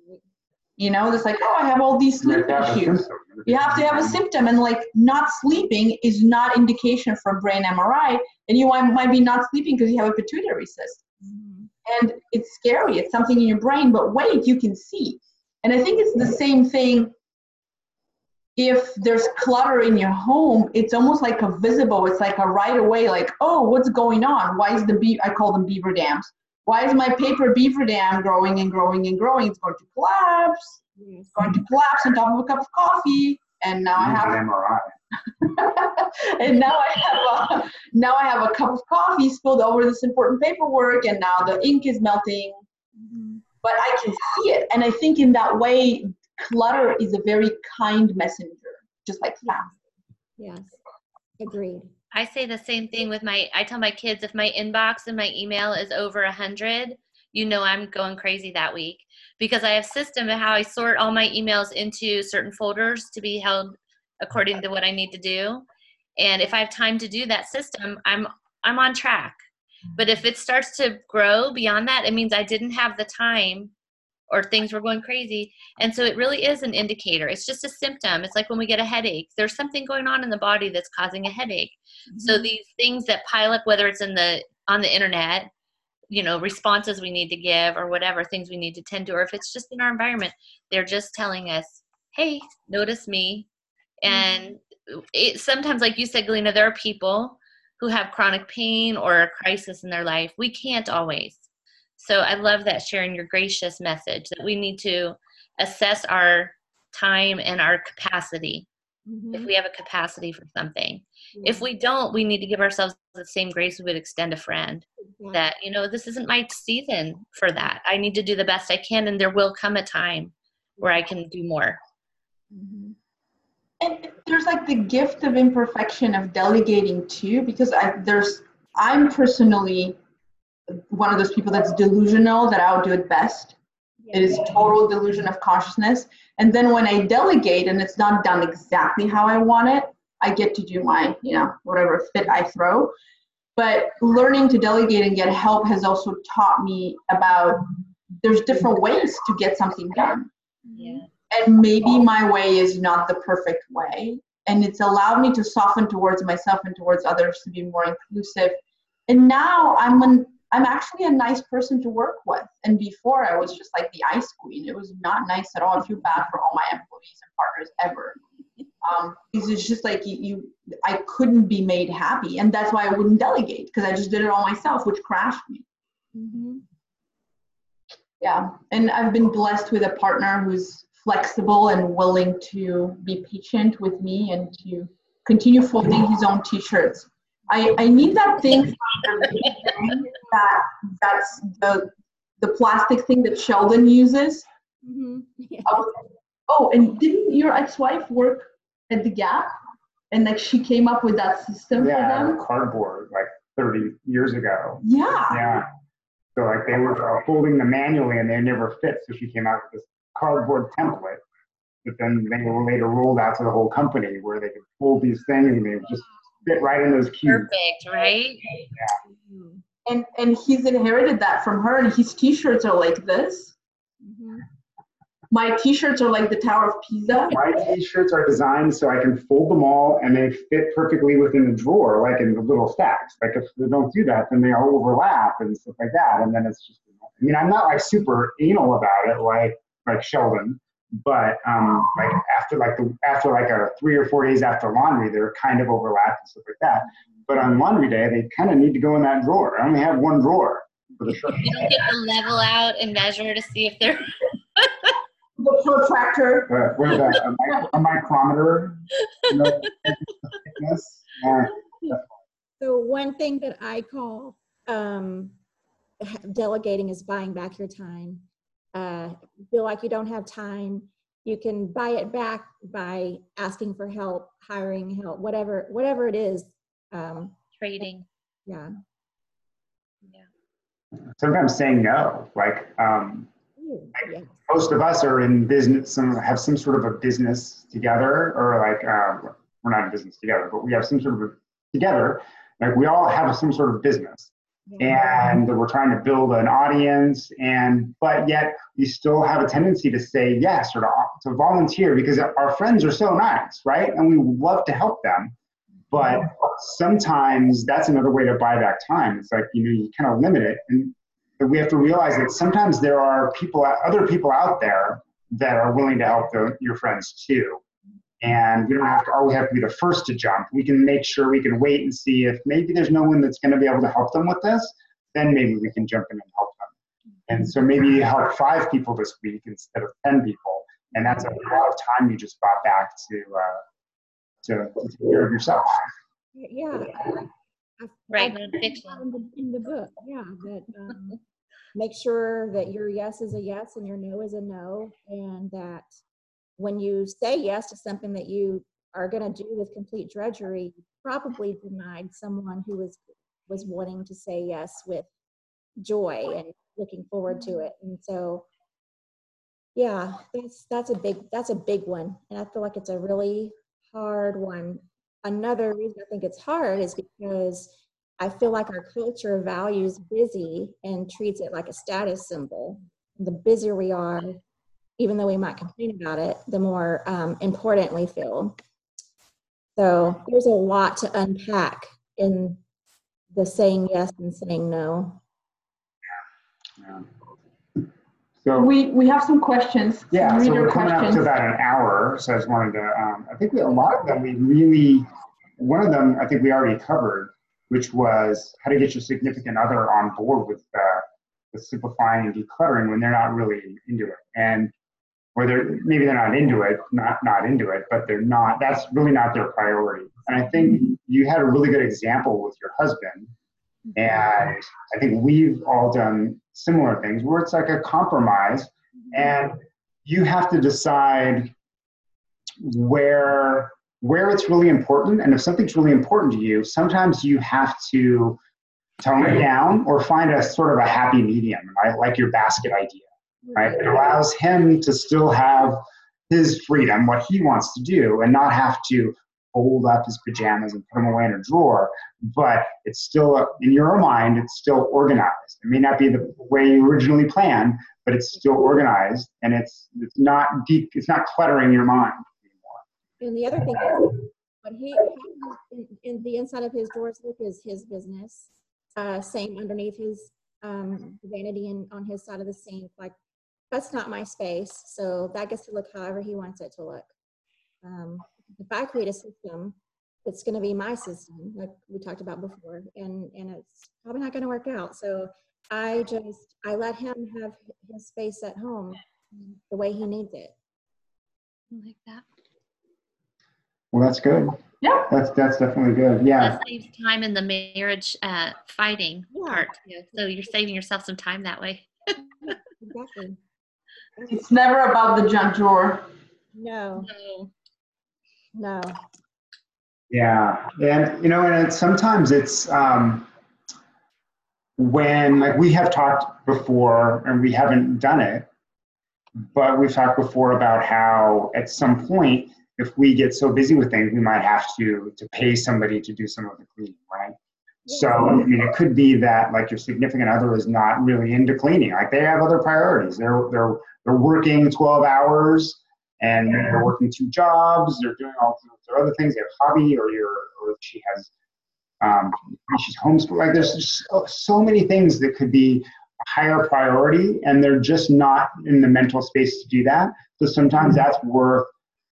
It's like, oh, I have all these sleep issues. You have to have a symptom, and like not sleeping is not indication for a brain MRI, and you might be not sleeping because you have a pituitary cyst. Mm-hmm. And it's scary. It's something in your brain, but weight you can see. And I think it's the same thing if there's clutter in your home, it's almost like a visible, it's like a right away, like, oh, what's going on? Why is I call them beaver dams. Why is my paper beaver dam growing and growing and growing? It's going to collapse. It's going to collapse on top of a cup of coffee. And now I have an MRI. and now I have a cup of coffee spilled over this important paperwork, and now the ink is melting. But I can see it. And I think in that way, clutter is a very kind messenger, just like that. Yes, agreed. I say the same thing with I tell my kids, if my inbox and my email is over 100, I'm going crazy that week, because I have system of how I sort all my emails into certain folders to be held according to what I need to do. And if I have time to do that system, I'm on track. But if it starts to grow beyond that, it means I didn't have the time, or things were going crazy. And so it really is an indicator. It's just a symptom. It's like when we get a headache, there's something going on in the body that's causing a headache. So these things that pile up, whether it's on the internet, responses we need to give, or whatever things we need to tend to, or if it's just in our environment, they're just telling us, hey, notice me. And sometimes, like you said, Galina, there are people who have chronic pain or a crisis in their life. We can't always. So I love that, sharing your gracious message that we need to assess our time and our capacity. If we have a capacity for something. If we don't, we need to give ourselves the same grace we would extend a friend. That, this isn't my season for that. I need to do the best I can, and there will come a time where I can do more. And there's like the gift of imperfection of delegating too, because I'm personally one of those people that's delusional that I'll do it best. It is total delusion of consciousness. And then when I delegate and it's not done exactly how I want it, I get to do my, whatever fit I throw. But learning to delegate and get help has also taught me about there's different ways to get something done. Yeah. And maybe my way is not the perfect way. And it's allowed me to soften towards myself and towards others, to be more inclusive. And now I'm actually a nice person to work with. And before I was just like the ice queen. It was not nice at all. I feel bad for all my employees and partners ever. Because it's just like I couldn't be made happy. And that's why I wouldn't delegate, because I just did it all myself, which crashed me. Yeah. And I've been blessed with a partner who's flexible and willing to be patient with me and to continue folding his own t-shirts. I need that thing that's the plastic thing that Sheldon uses. Oh, and didn't your ex-wife work at the Gap? And like she came up with that system for them? Yeah, cardboard, like 30 years ago. Yeah. Yeah. So like they were folding them manually and they never fit. So she came out with this cardboard template, but then they were later rolled out to the whole company where they could fold these things and they would just fit right in those cubes. Perfect, right? Yeah. And he's inherited that from her, and his t-shirts are like this. My t-shirts are like the Tower of Pisa. My t-shirts are designed so I can fold them all and they fit perfectly within the drawer, like in the little stacks. Like if they don't do that, then they all overlap and stuff like that. And then it's just, I'm not like super anal about it, like Sheldon, but like after a 3 or 4 days after laundry, they're kind of overlapped and stuff like that. But on laundry day, they kind of need to go in that drawer. I only have one drawer for the shirt. You don't get the level out and measure to see if they're The protractor. What is that? A micrometer? So one thing that I call delegating is buying back your time. Feel like you don't have time, you can buy it back by asking for help, hiring help, whatever it is. trading. Yeah. Sometimes saying no, most of us are in business, have some sort of a business together, or we're not in business together, but we have some sort of together, like we all have some sort of business. And we're trying to build an audience, but yet we still have a tendency to say yes or to volunteer because our friends are so nice, right? And we love to help them. But sometimes that's another way to buy back time. It's like, you kind of limit it. And we have to realize that sometimes there are other people out there that are willing to help your friends too. And we don't have to always have to be the first to jump. We can make sure we can wait and see if maybe there's no one that's going to be able to help them with this, then maybe we can jump in and help them. And so maybe you help 5 people this week instead of 10 people. And that's a lot of time you just brought back to take care of yourself. Yeah. Right, I nonfiction. in the book, yeah, that make sure that your yes is a yes and your no is a no, and that when you say yes to something that you are going to do with complete drudgery, you probably denied someone who was wanting to say yes with joy and looking forward to it. And so, yeah, that's a big one, and I feel like it's a really hard one. Another reason I think it's hard is because I feel like our culture values busy and treats it like a status symbol. The busier we are, even though we might complain about it, the more important we feel. So there's a lot to unpack in the saying yes and saying no. Yeah. So we have some questions. yeah, some so reader we're coming up to about an hour. So I just wanted to, I think a lot of them one of them I think we already covered, which was how to get your significant other on board with simplifying and decluttering when they're not really into it. And or maybe they're not into it, not into it, but that's really not their priority. And I think you had a really good example with your husband. And I think we've all done similar things where it's like a compromise, and you have to decide where it's really important. And if something's really important to you, sometimes you have to tone it down or find a sort of a happy medium, right? Like your basket idea. Right? It allows him to still have his freedom, what he wants to do, and not have to fold up his pajamas and put them away in a drawer. But it's still, in your mind, it's still organized. It may not be the way you originally planned, but it's still organized, and it's not deep. It's not cluttering your mind anymore. And the other thing is, what he in the inside of his drawers look is his business. Same underneath his vanity and on his side of the sink, like. That's not my space, so that gets to look however he wants it to look. If I create a system, it's going to be my system, like we talked about before, and it's probably not going to work out. So I let him have his space at home the way he needs it. I like that. Well, that's good. Yeah, that's definitely good. Yeah, that saves time in the marriage fighting part too. So you're saving yourself some time that way. Exactly. it's never about the junk drawer. No. Yeah, and sometimes it's when, like, we have talked before, and we haven't done it, but we've talked before about how at some point, if we get so busy with things, we might have to pay somebody to do some of the cleaning, right? So, I mean, it could be that, like, your significant other is not really into cleaning. Like, they have other priorities. They're working 12 hours, and they're working 2 jobs. They're doing all their other things. They have a hobby, or she has, she's homeschooled. Like, there's just so many things that could be a higher priority, and they're just not in the mental space to do that. So sometimes that's worth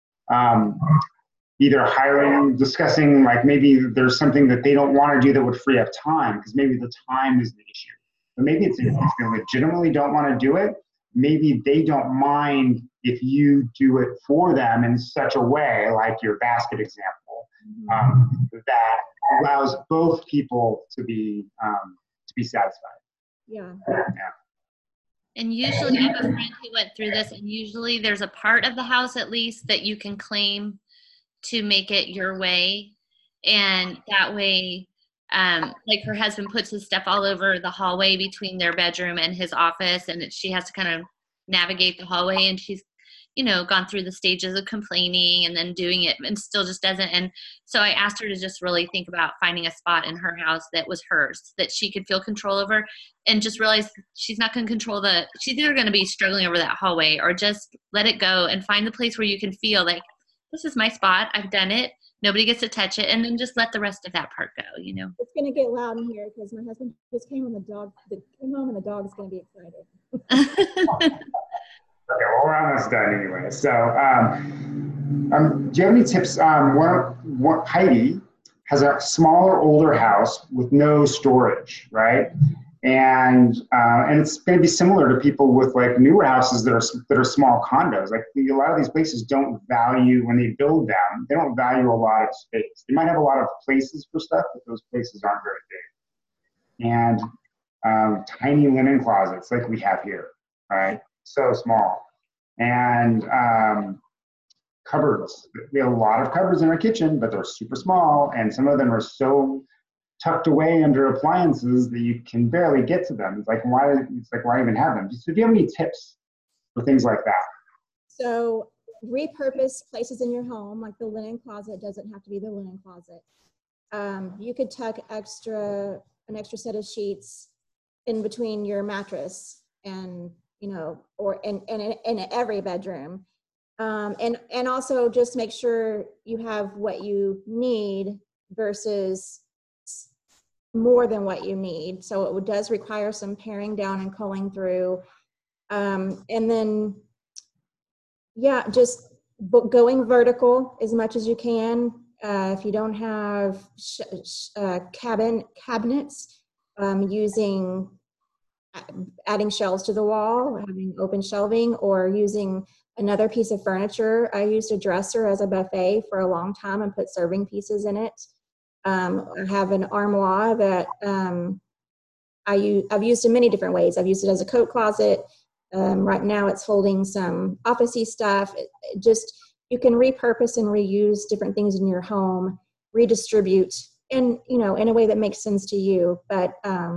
either discussing, like, maybe there's something that they don't want to do that would free up time, because maybe the time is the issue. But maybe it's if they legitimately don't want to do it, maybe they don't mind if you do it for them in such a way, like your basket example, that allows both people to be satisfied. Yeah. And usually I have a friend who went through this, and usually there's a part of the house at least that you can claim to make it your way. And that way, like, her husband puts his stuff all over the hallway between their bedroom and his office, and she has to kind of navigate the hallway, and she's, gone through the stages of complaining and then doing it and still just doesn't. And so I asked her to just really think about finding a spot in her house that was hers, that she could feel control over, and just realize she's not going to control she's either going to be struggling over that hallway, or just let it go and find the place where you can feel like, this is my spot. I've done it. Nobody gets to touch it. And then just let the rest of that part go, It's going to get loud in here because my husband just came home and the dog's going to be excited. Okay, well, we're almost done anyway. So Do you have any tips? Heidi has a smaller, older house with no storage, right? And it's going to be similar to people with like newer houses that are small condos. Like a lot of these places don't value when they build them. They don't value a lot of space. They might have a lot of places for stuff, but those places aren't very big. And tiny linen closets like we have here, right? So small. And cupboards. We have a lot of cupboards in our kitchen, but they're super small, and some of them are so tucked away under appliances that you can barely get to them. It's like why even have them? So do you have any tips for things like that? So repurpose places in your home, like the linen closet doesn't have to be the linen closet. You could tuck an extra set of sheets in between your mattress and, or in every bedroom. And also just make sure you have what you need versus more than what you need. So it does require some paring down and culling through. And then, yeah, just going vertical as much as you can. If you don't have cabinets, adding shelves to the wall, having open shelving, or using another piece of furniture. I used a dresser as a buffet for a long time and put serving pieces in it. I have an armoire that I've used in many different ways. I've used it as a coat closet. Right now it's holding some office-y stuff. You can repurpose and reuse different things in your home, redistribute, and in a way that makes sense to you. But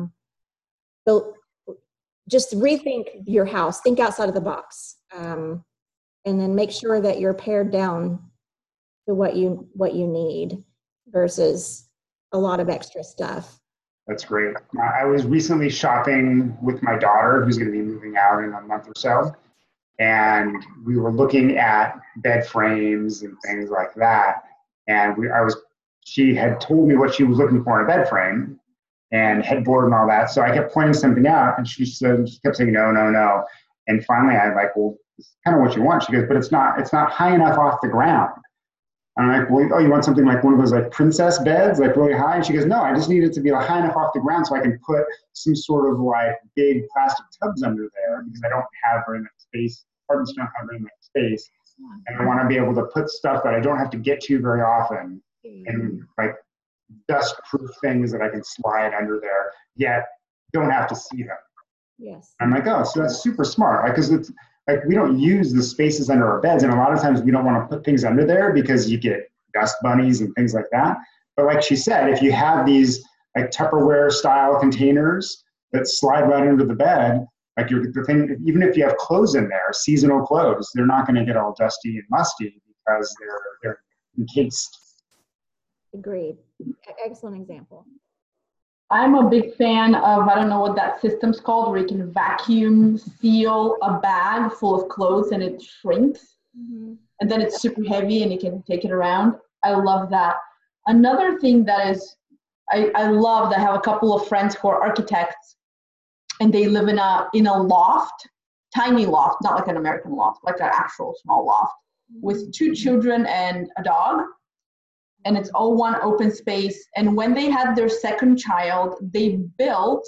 just rethink your house. Think outside of the box, and then make sure that you're pared down to what you need versus a lot of extra stuff. That's great. I was recently shopping with my daughter, who's going to be moving out in a month or so, and we were looking at bed frames and things like that. And she had told me what she was looking for in a bed frame and headboard and all that. So I kept pointing something out, and she kept saying no, no, no. And finally, I'm like, well, this is kind of what you want. She goes, but it's not high enough off the ground. And I'm like, well, oh, you want something like one of those like princess beds, like really high? And she goes, no, I just need it to be like high enough off the ground so I can put some sort of like big plastic tubs under there, because I don't have very much space. Apartments don't have very much space. And I want to be able to put stuff that I don't have to get to very often, and like dust-proof things that I can slide under there, yet don't have to see them. Yes. I'm like, oh, so that's super smart. Because it's like we don't use the spaces under our beds, and a lot of times we don't want to put things under there because you get dust bunnies and things like that. But like she said, if you have these like Tupperware style containers that slide right under the bed, like the thing, even if you have clothes in there, seasonal clothes, they're not going to get all dusty and musty because they're encased. Agreed. Excellent example. I'm a big fan of, I don't know what that system's called, where you can vacuum seal a bag full of clothes and it shrinks. Mm-hmm. And then it's super heavy and you can take it around. I love that. Another thing that is, I love that I have a couple of friends who are architects, and they live in a loft, tiny loft, not like an American loft, like an actual small loft, with 2 children and a dog. And it's all one open space. And when they had their second child, they built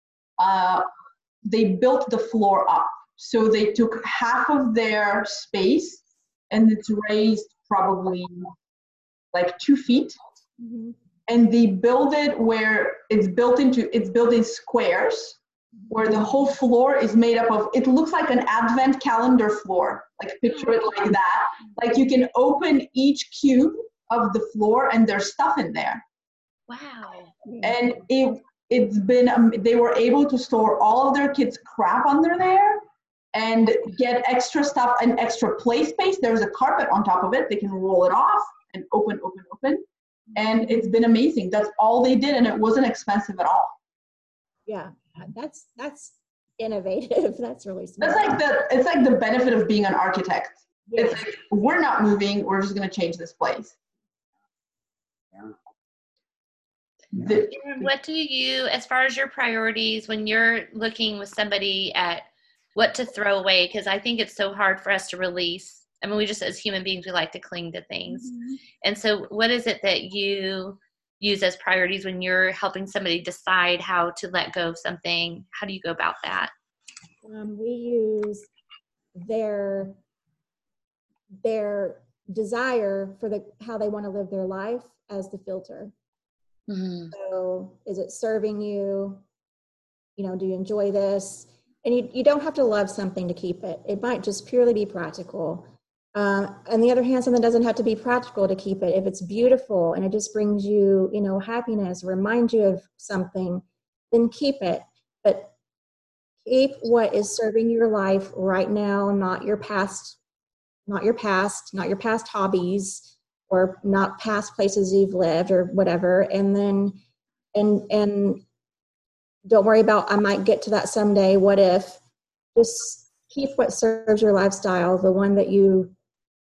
the floor up. So they took half of their space, and it's raised probably like 2 feet. Mm-hmm. And they build it where it's built in squares, where the whole floor is made up of, it looks like an advent calendar floor. Like picture it like that. Like you can open each cube of the floor and there's stuff in there. Wow. And they were able to store all of their kids' crap under there and get extra stuff and extra play space. There's a carpet on top of it. They can roll it off and open. And it's been amazing. That's all they did, and it wasn't expensive at all. Yeah, that's innovative. That's really smart. It's like the benefit of being an architect. Yeah. It's like, we're not moving, we're just going to change this place. What do you, as far as your priorities, when you're looking with somebody at what to throw away? Because I think it's so hard for us to release I mean, we just, as human beings, we like to cling to things. Mhm. And so what is it that you use as priorities when you're helping somebody decide how to let go of something? How do you go about that? We use their desire for how they want to live their life as the filter. Mm-hmm. So is it serving you? Do you enjoy this? And you don't have to love something to keep it. It might just purely be practical. On the other hand, something doesn't have to be practical to keep it. If it's beautiful and it just brings you, happiness, reminds you of something, then keep it. But keep what is serving your life right now, not your past hobbies, or not past places you've lived or whatever. And then, and don't worry about, I might get to that someday. What if? Just keep what serves your lifestyle, the one that you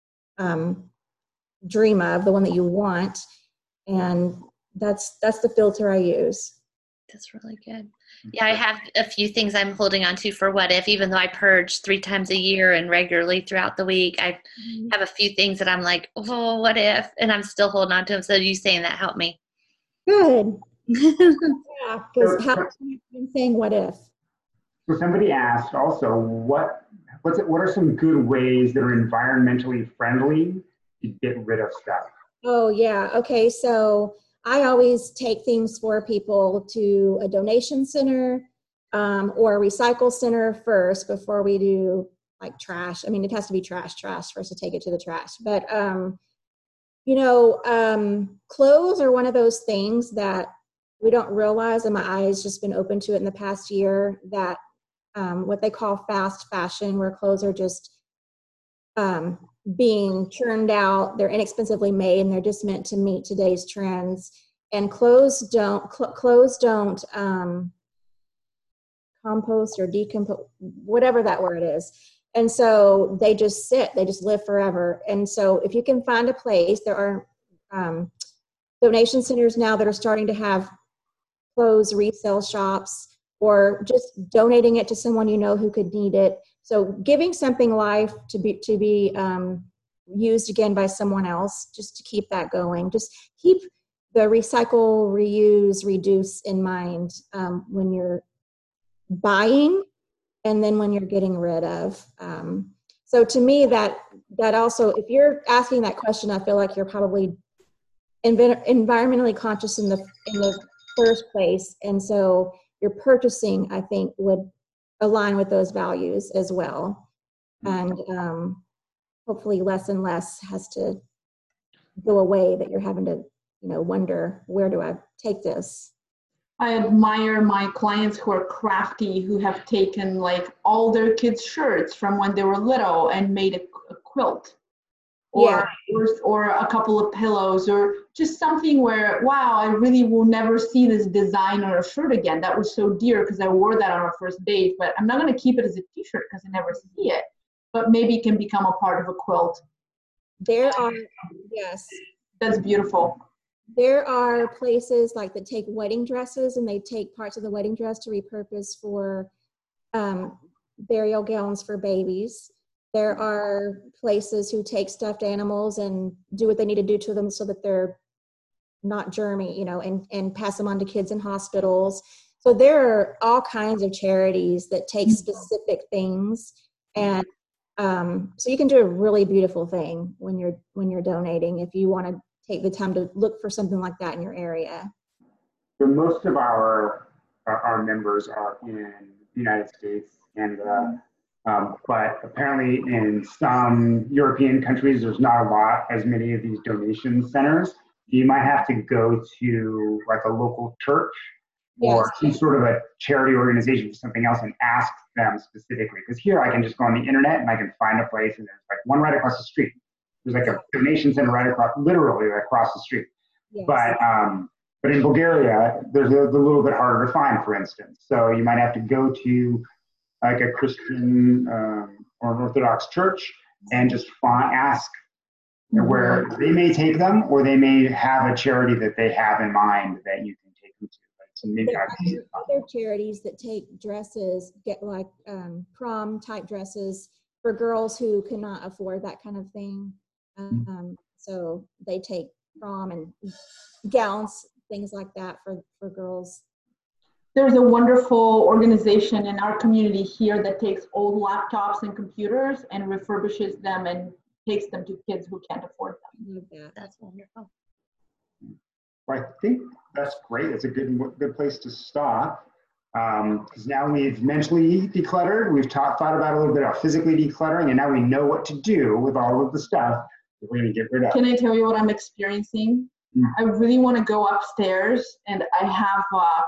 dream of, the one that you want. And that's the filter I use. That's really good. Yeah, I have a few things I'm holding on to for what if, even though I purge 3 times a year and regularly throughout the week. I have a few things that I'm like, oh, what if? And I'm still holding on to them. So you saying that helped me. Good. Yeah, because how have you been saying what if? So somebody asked also, what are some good ways that are environmentally friendly to get rid of stuff? Oh, yeah. Okay. So I always take things for people to a donation center or a recycle center first before we do like trash. I mean, it has to be trash for us to take it to the trash. But, clothes are one of those things that we don't realize, and my eyes just been open to it in the past year, that what they call fast fashion, where clothes are just being churned out, they're inexpensively made, and they're just meant to meet today's trends. And clothes don't compost or decompose, whatever that word is. And so they just live forever. And so if you can find a place, there are donation centers now that are starting to have clothes resale shops, or just donating it to someone who could need it. So giving something life to be used again by someone else, just to keep that going. Just keep the recycle, reuse, reduce in mind when you're buying, and then when you're getting rid of. So to me, that also, if you're asking that question, I feel like you're probably environmentally conscious in the first place, and so your purchasing, I think, would align with those values as well. And hopefully less and less has to go away, that you're having to wonder, where do I take this? I admire my clients who are crafty, who have taken like all their kids' shirts from when they were little and made a quilt, or a couple of pillows, or just something where, wow, I really will never see this design on a shirt again. That was so dear because I wore that on our first date, but I'm not going to keep it as a t-shirt because I never see it. But maybe it can become a part of a quilt. Yes. That's beautiful. There are places like that take wedding dresses, and they take parts of the wedding dress to repurpose for burial gowns for babies. There are places who take stuffed animals and do what they need to do to them so that they're not germy, and pass them on to kids in hospitals. So there are all kinds of charities that take specific things, and so you can do a really beautiful thing when you're donating, if you want to take the time to look for something like that in your area. So most of our members are in the United States, Canada, but apparently in some European countries, there's not as many of these donation centers. You might have to go to like a local church or some sort of a charity organization or something else and ask them specifically. Because here I can just go on the internet and I can find a place, and there's like one right across the street. There's like a donation center right literally across the street. Yes. But in Bulgaria, there's a little bit harder to find, for instance. So you might have to go to like a Christian or an Orthodox church and just ask where they may take them, or they may have a charity that they have in mind that you can take them to. So maybe there are other charities that take dresses, get like prom type dresses, for girls who cannot afford that kind of thing. So they take prom and gowns, things like that for girls. There's a wonderful organization in our community here that takes old laptops and computers and refurbishes them and takes them to kids who can't afford them. That's wonderful. Well, I think that's great. It's a good place to stop. Because now we've mentally decluttered, we've thought about a little bit about physically decluttering, and now we know what to do with all of the stuff that we're going to get rid of. Can I tell you what I'm experiencing? I really want to go upstairs, and I have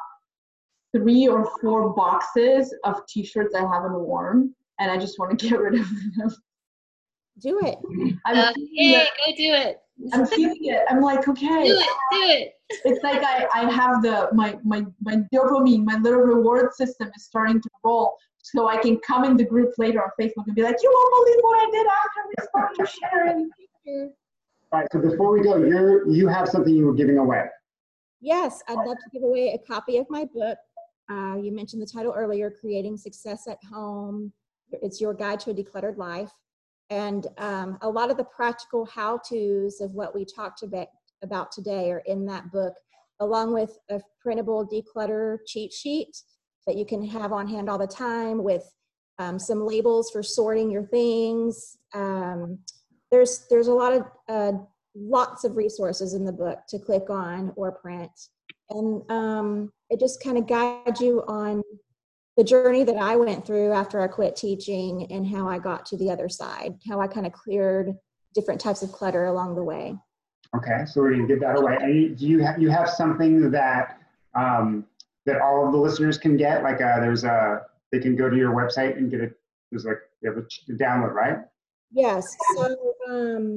3 or 4 boxes of t-shirts I haven't worn, and I just want to get rid of them. Do it. Go do it. I'm feeling it. I'm like, okay. Do it. It's like I have my dopamine, my little reward system is starting to roll, so I can come in the group later on Facebook and be like, you won't believe what I did after we started sharing. All right, so before we go, you have something you were giving away. Yes, I'd love to give away a copy of my book. You mentioned the title earlier, Creating Success at Home. It's your guide to a decluttered life. And a lot of the practical how-tos of what we talked about today are in that book, along with a printable declutter cheat sheet that you can have on hand all the time with some labels for sorting your things. There's a lot of lots of resources in the book to click on or print. And it just kind of guides you on the journey that I went through after I quit teaching and how I got to the other side, how I kind of cleared different types of clutter along the way. Okay, so we're going to give that away. And do you have something that that all of the listeners can get? Like they can go to your website and get it. There's like you have a download, right? Yes. So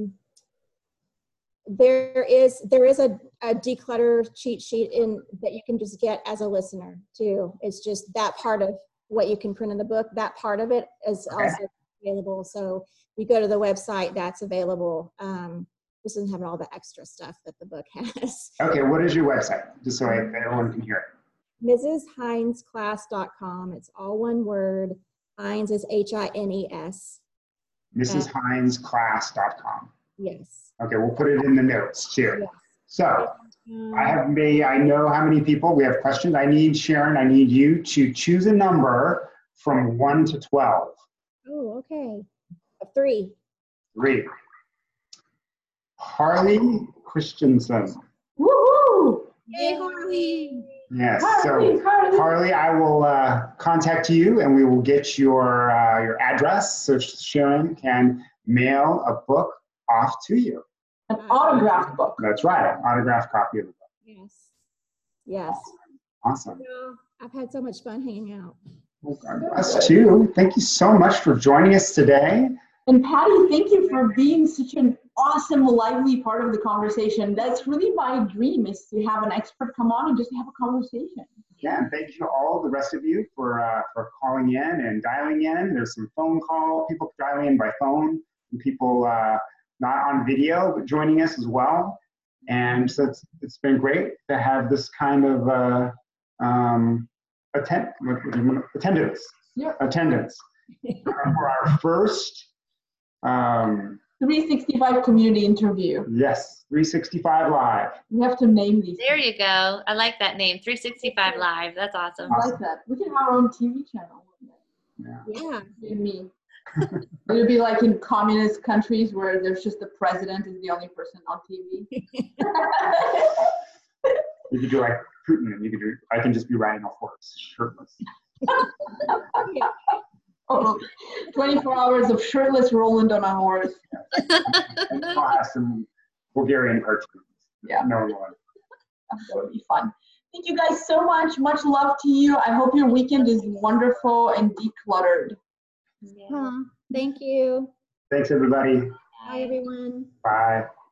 there is a declutter cheat sheet that you can just get as a listener too. It's just that part of what you can print in the book. That part of it is also available. So you go to the website, that's available. This doesn't have all the extra stuff that the book has. Okay, what is your website? Just so everyone can hear it. MrsHinesClass.com. It's all one word. Hines is Hines. MrsHinesClass.com. Yes. Okay, we'll put it in the notes too. Yes. So I know how many people. We have questions. Sharon, I need you to choose a number from 1 to 12. Oh, okay. 3. 3. Harley Christensen. Woohoo! Yay, Harley! Yes. So Harley, I will contact you, and we will get your address so Sharon can mail a book off to you. An autographed book. That's right, an autographed copy of the book. Yes. Yes. Awesome. I've had so much fun hanging out. Well, us too. Thank you so much for joining us today. And Patty, thank you for being such an awesome, lively part of the conversation. That's really my dream, is to have an expert come on and just have a conversation. Yeah, and thank you to all the rest of you for calling in and dialing in. There's some phone call, people dialing in by phone, and people not on video, but joining us as well. And so it's been great to have this kind of attendance. Yep. Attendance for our first 365 community interview. Yes, 365 Live. We have to name these. There you go. I like that name, 365 Live. That's awesome. I like that. We can have our own TV channel. Yeah. Me. It would be like in communist countries where there's just the president is the only person on TV. You could do like Putin, and I can just be riding a horse, shirtless. Oh, 24 hours of shirtless Roland on a horse. And I'll have some Bulgarian cartoons. Yeah. No one. That would be fun. Thank you guys so much. Much love to you. I hope your weekend is wonderful and decluttered. Thank you. Thanks, everybody. Bye, everyone. Bye.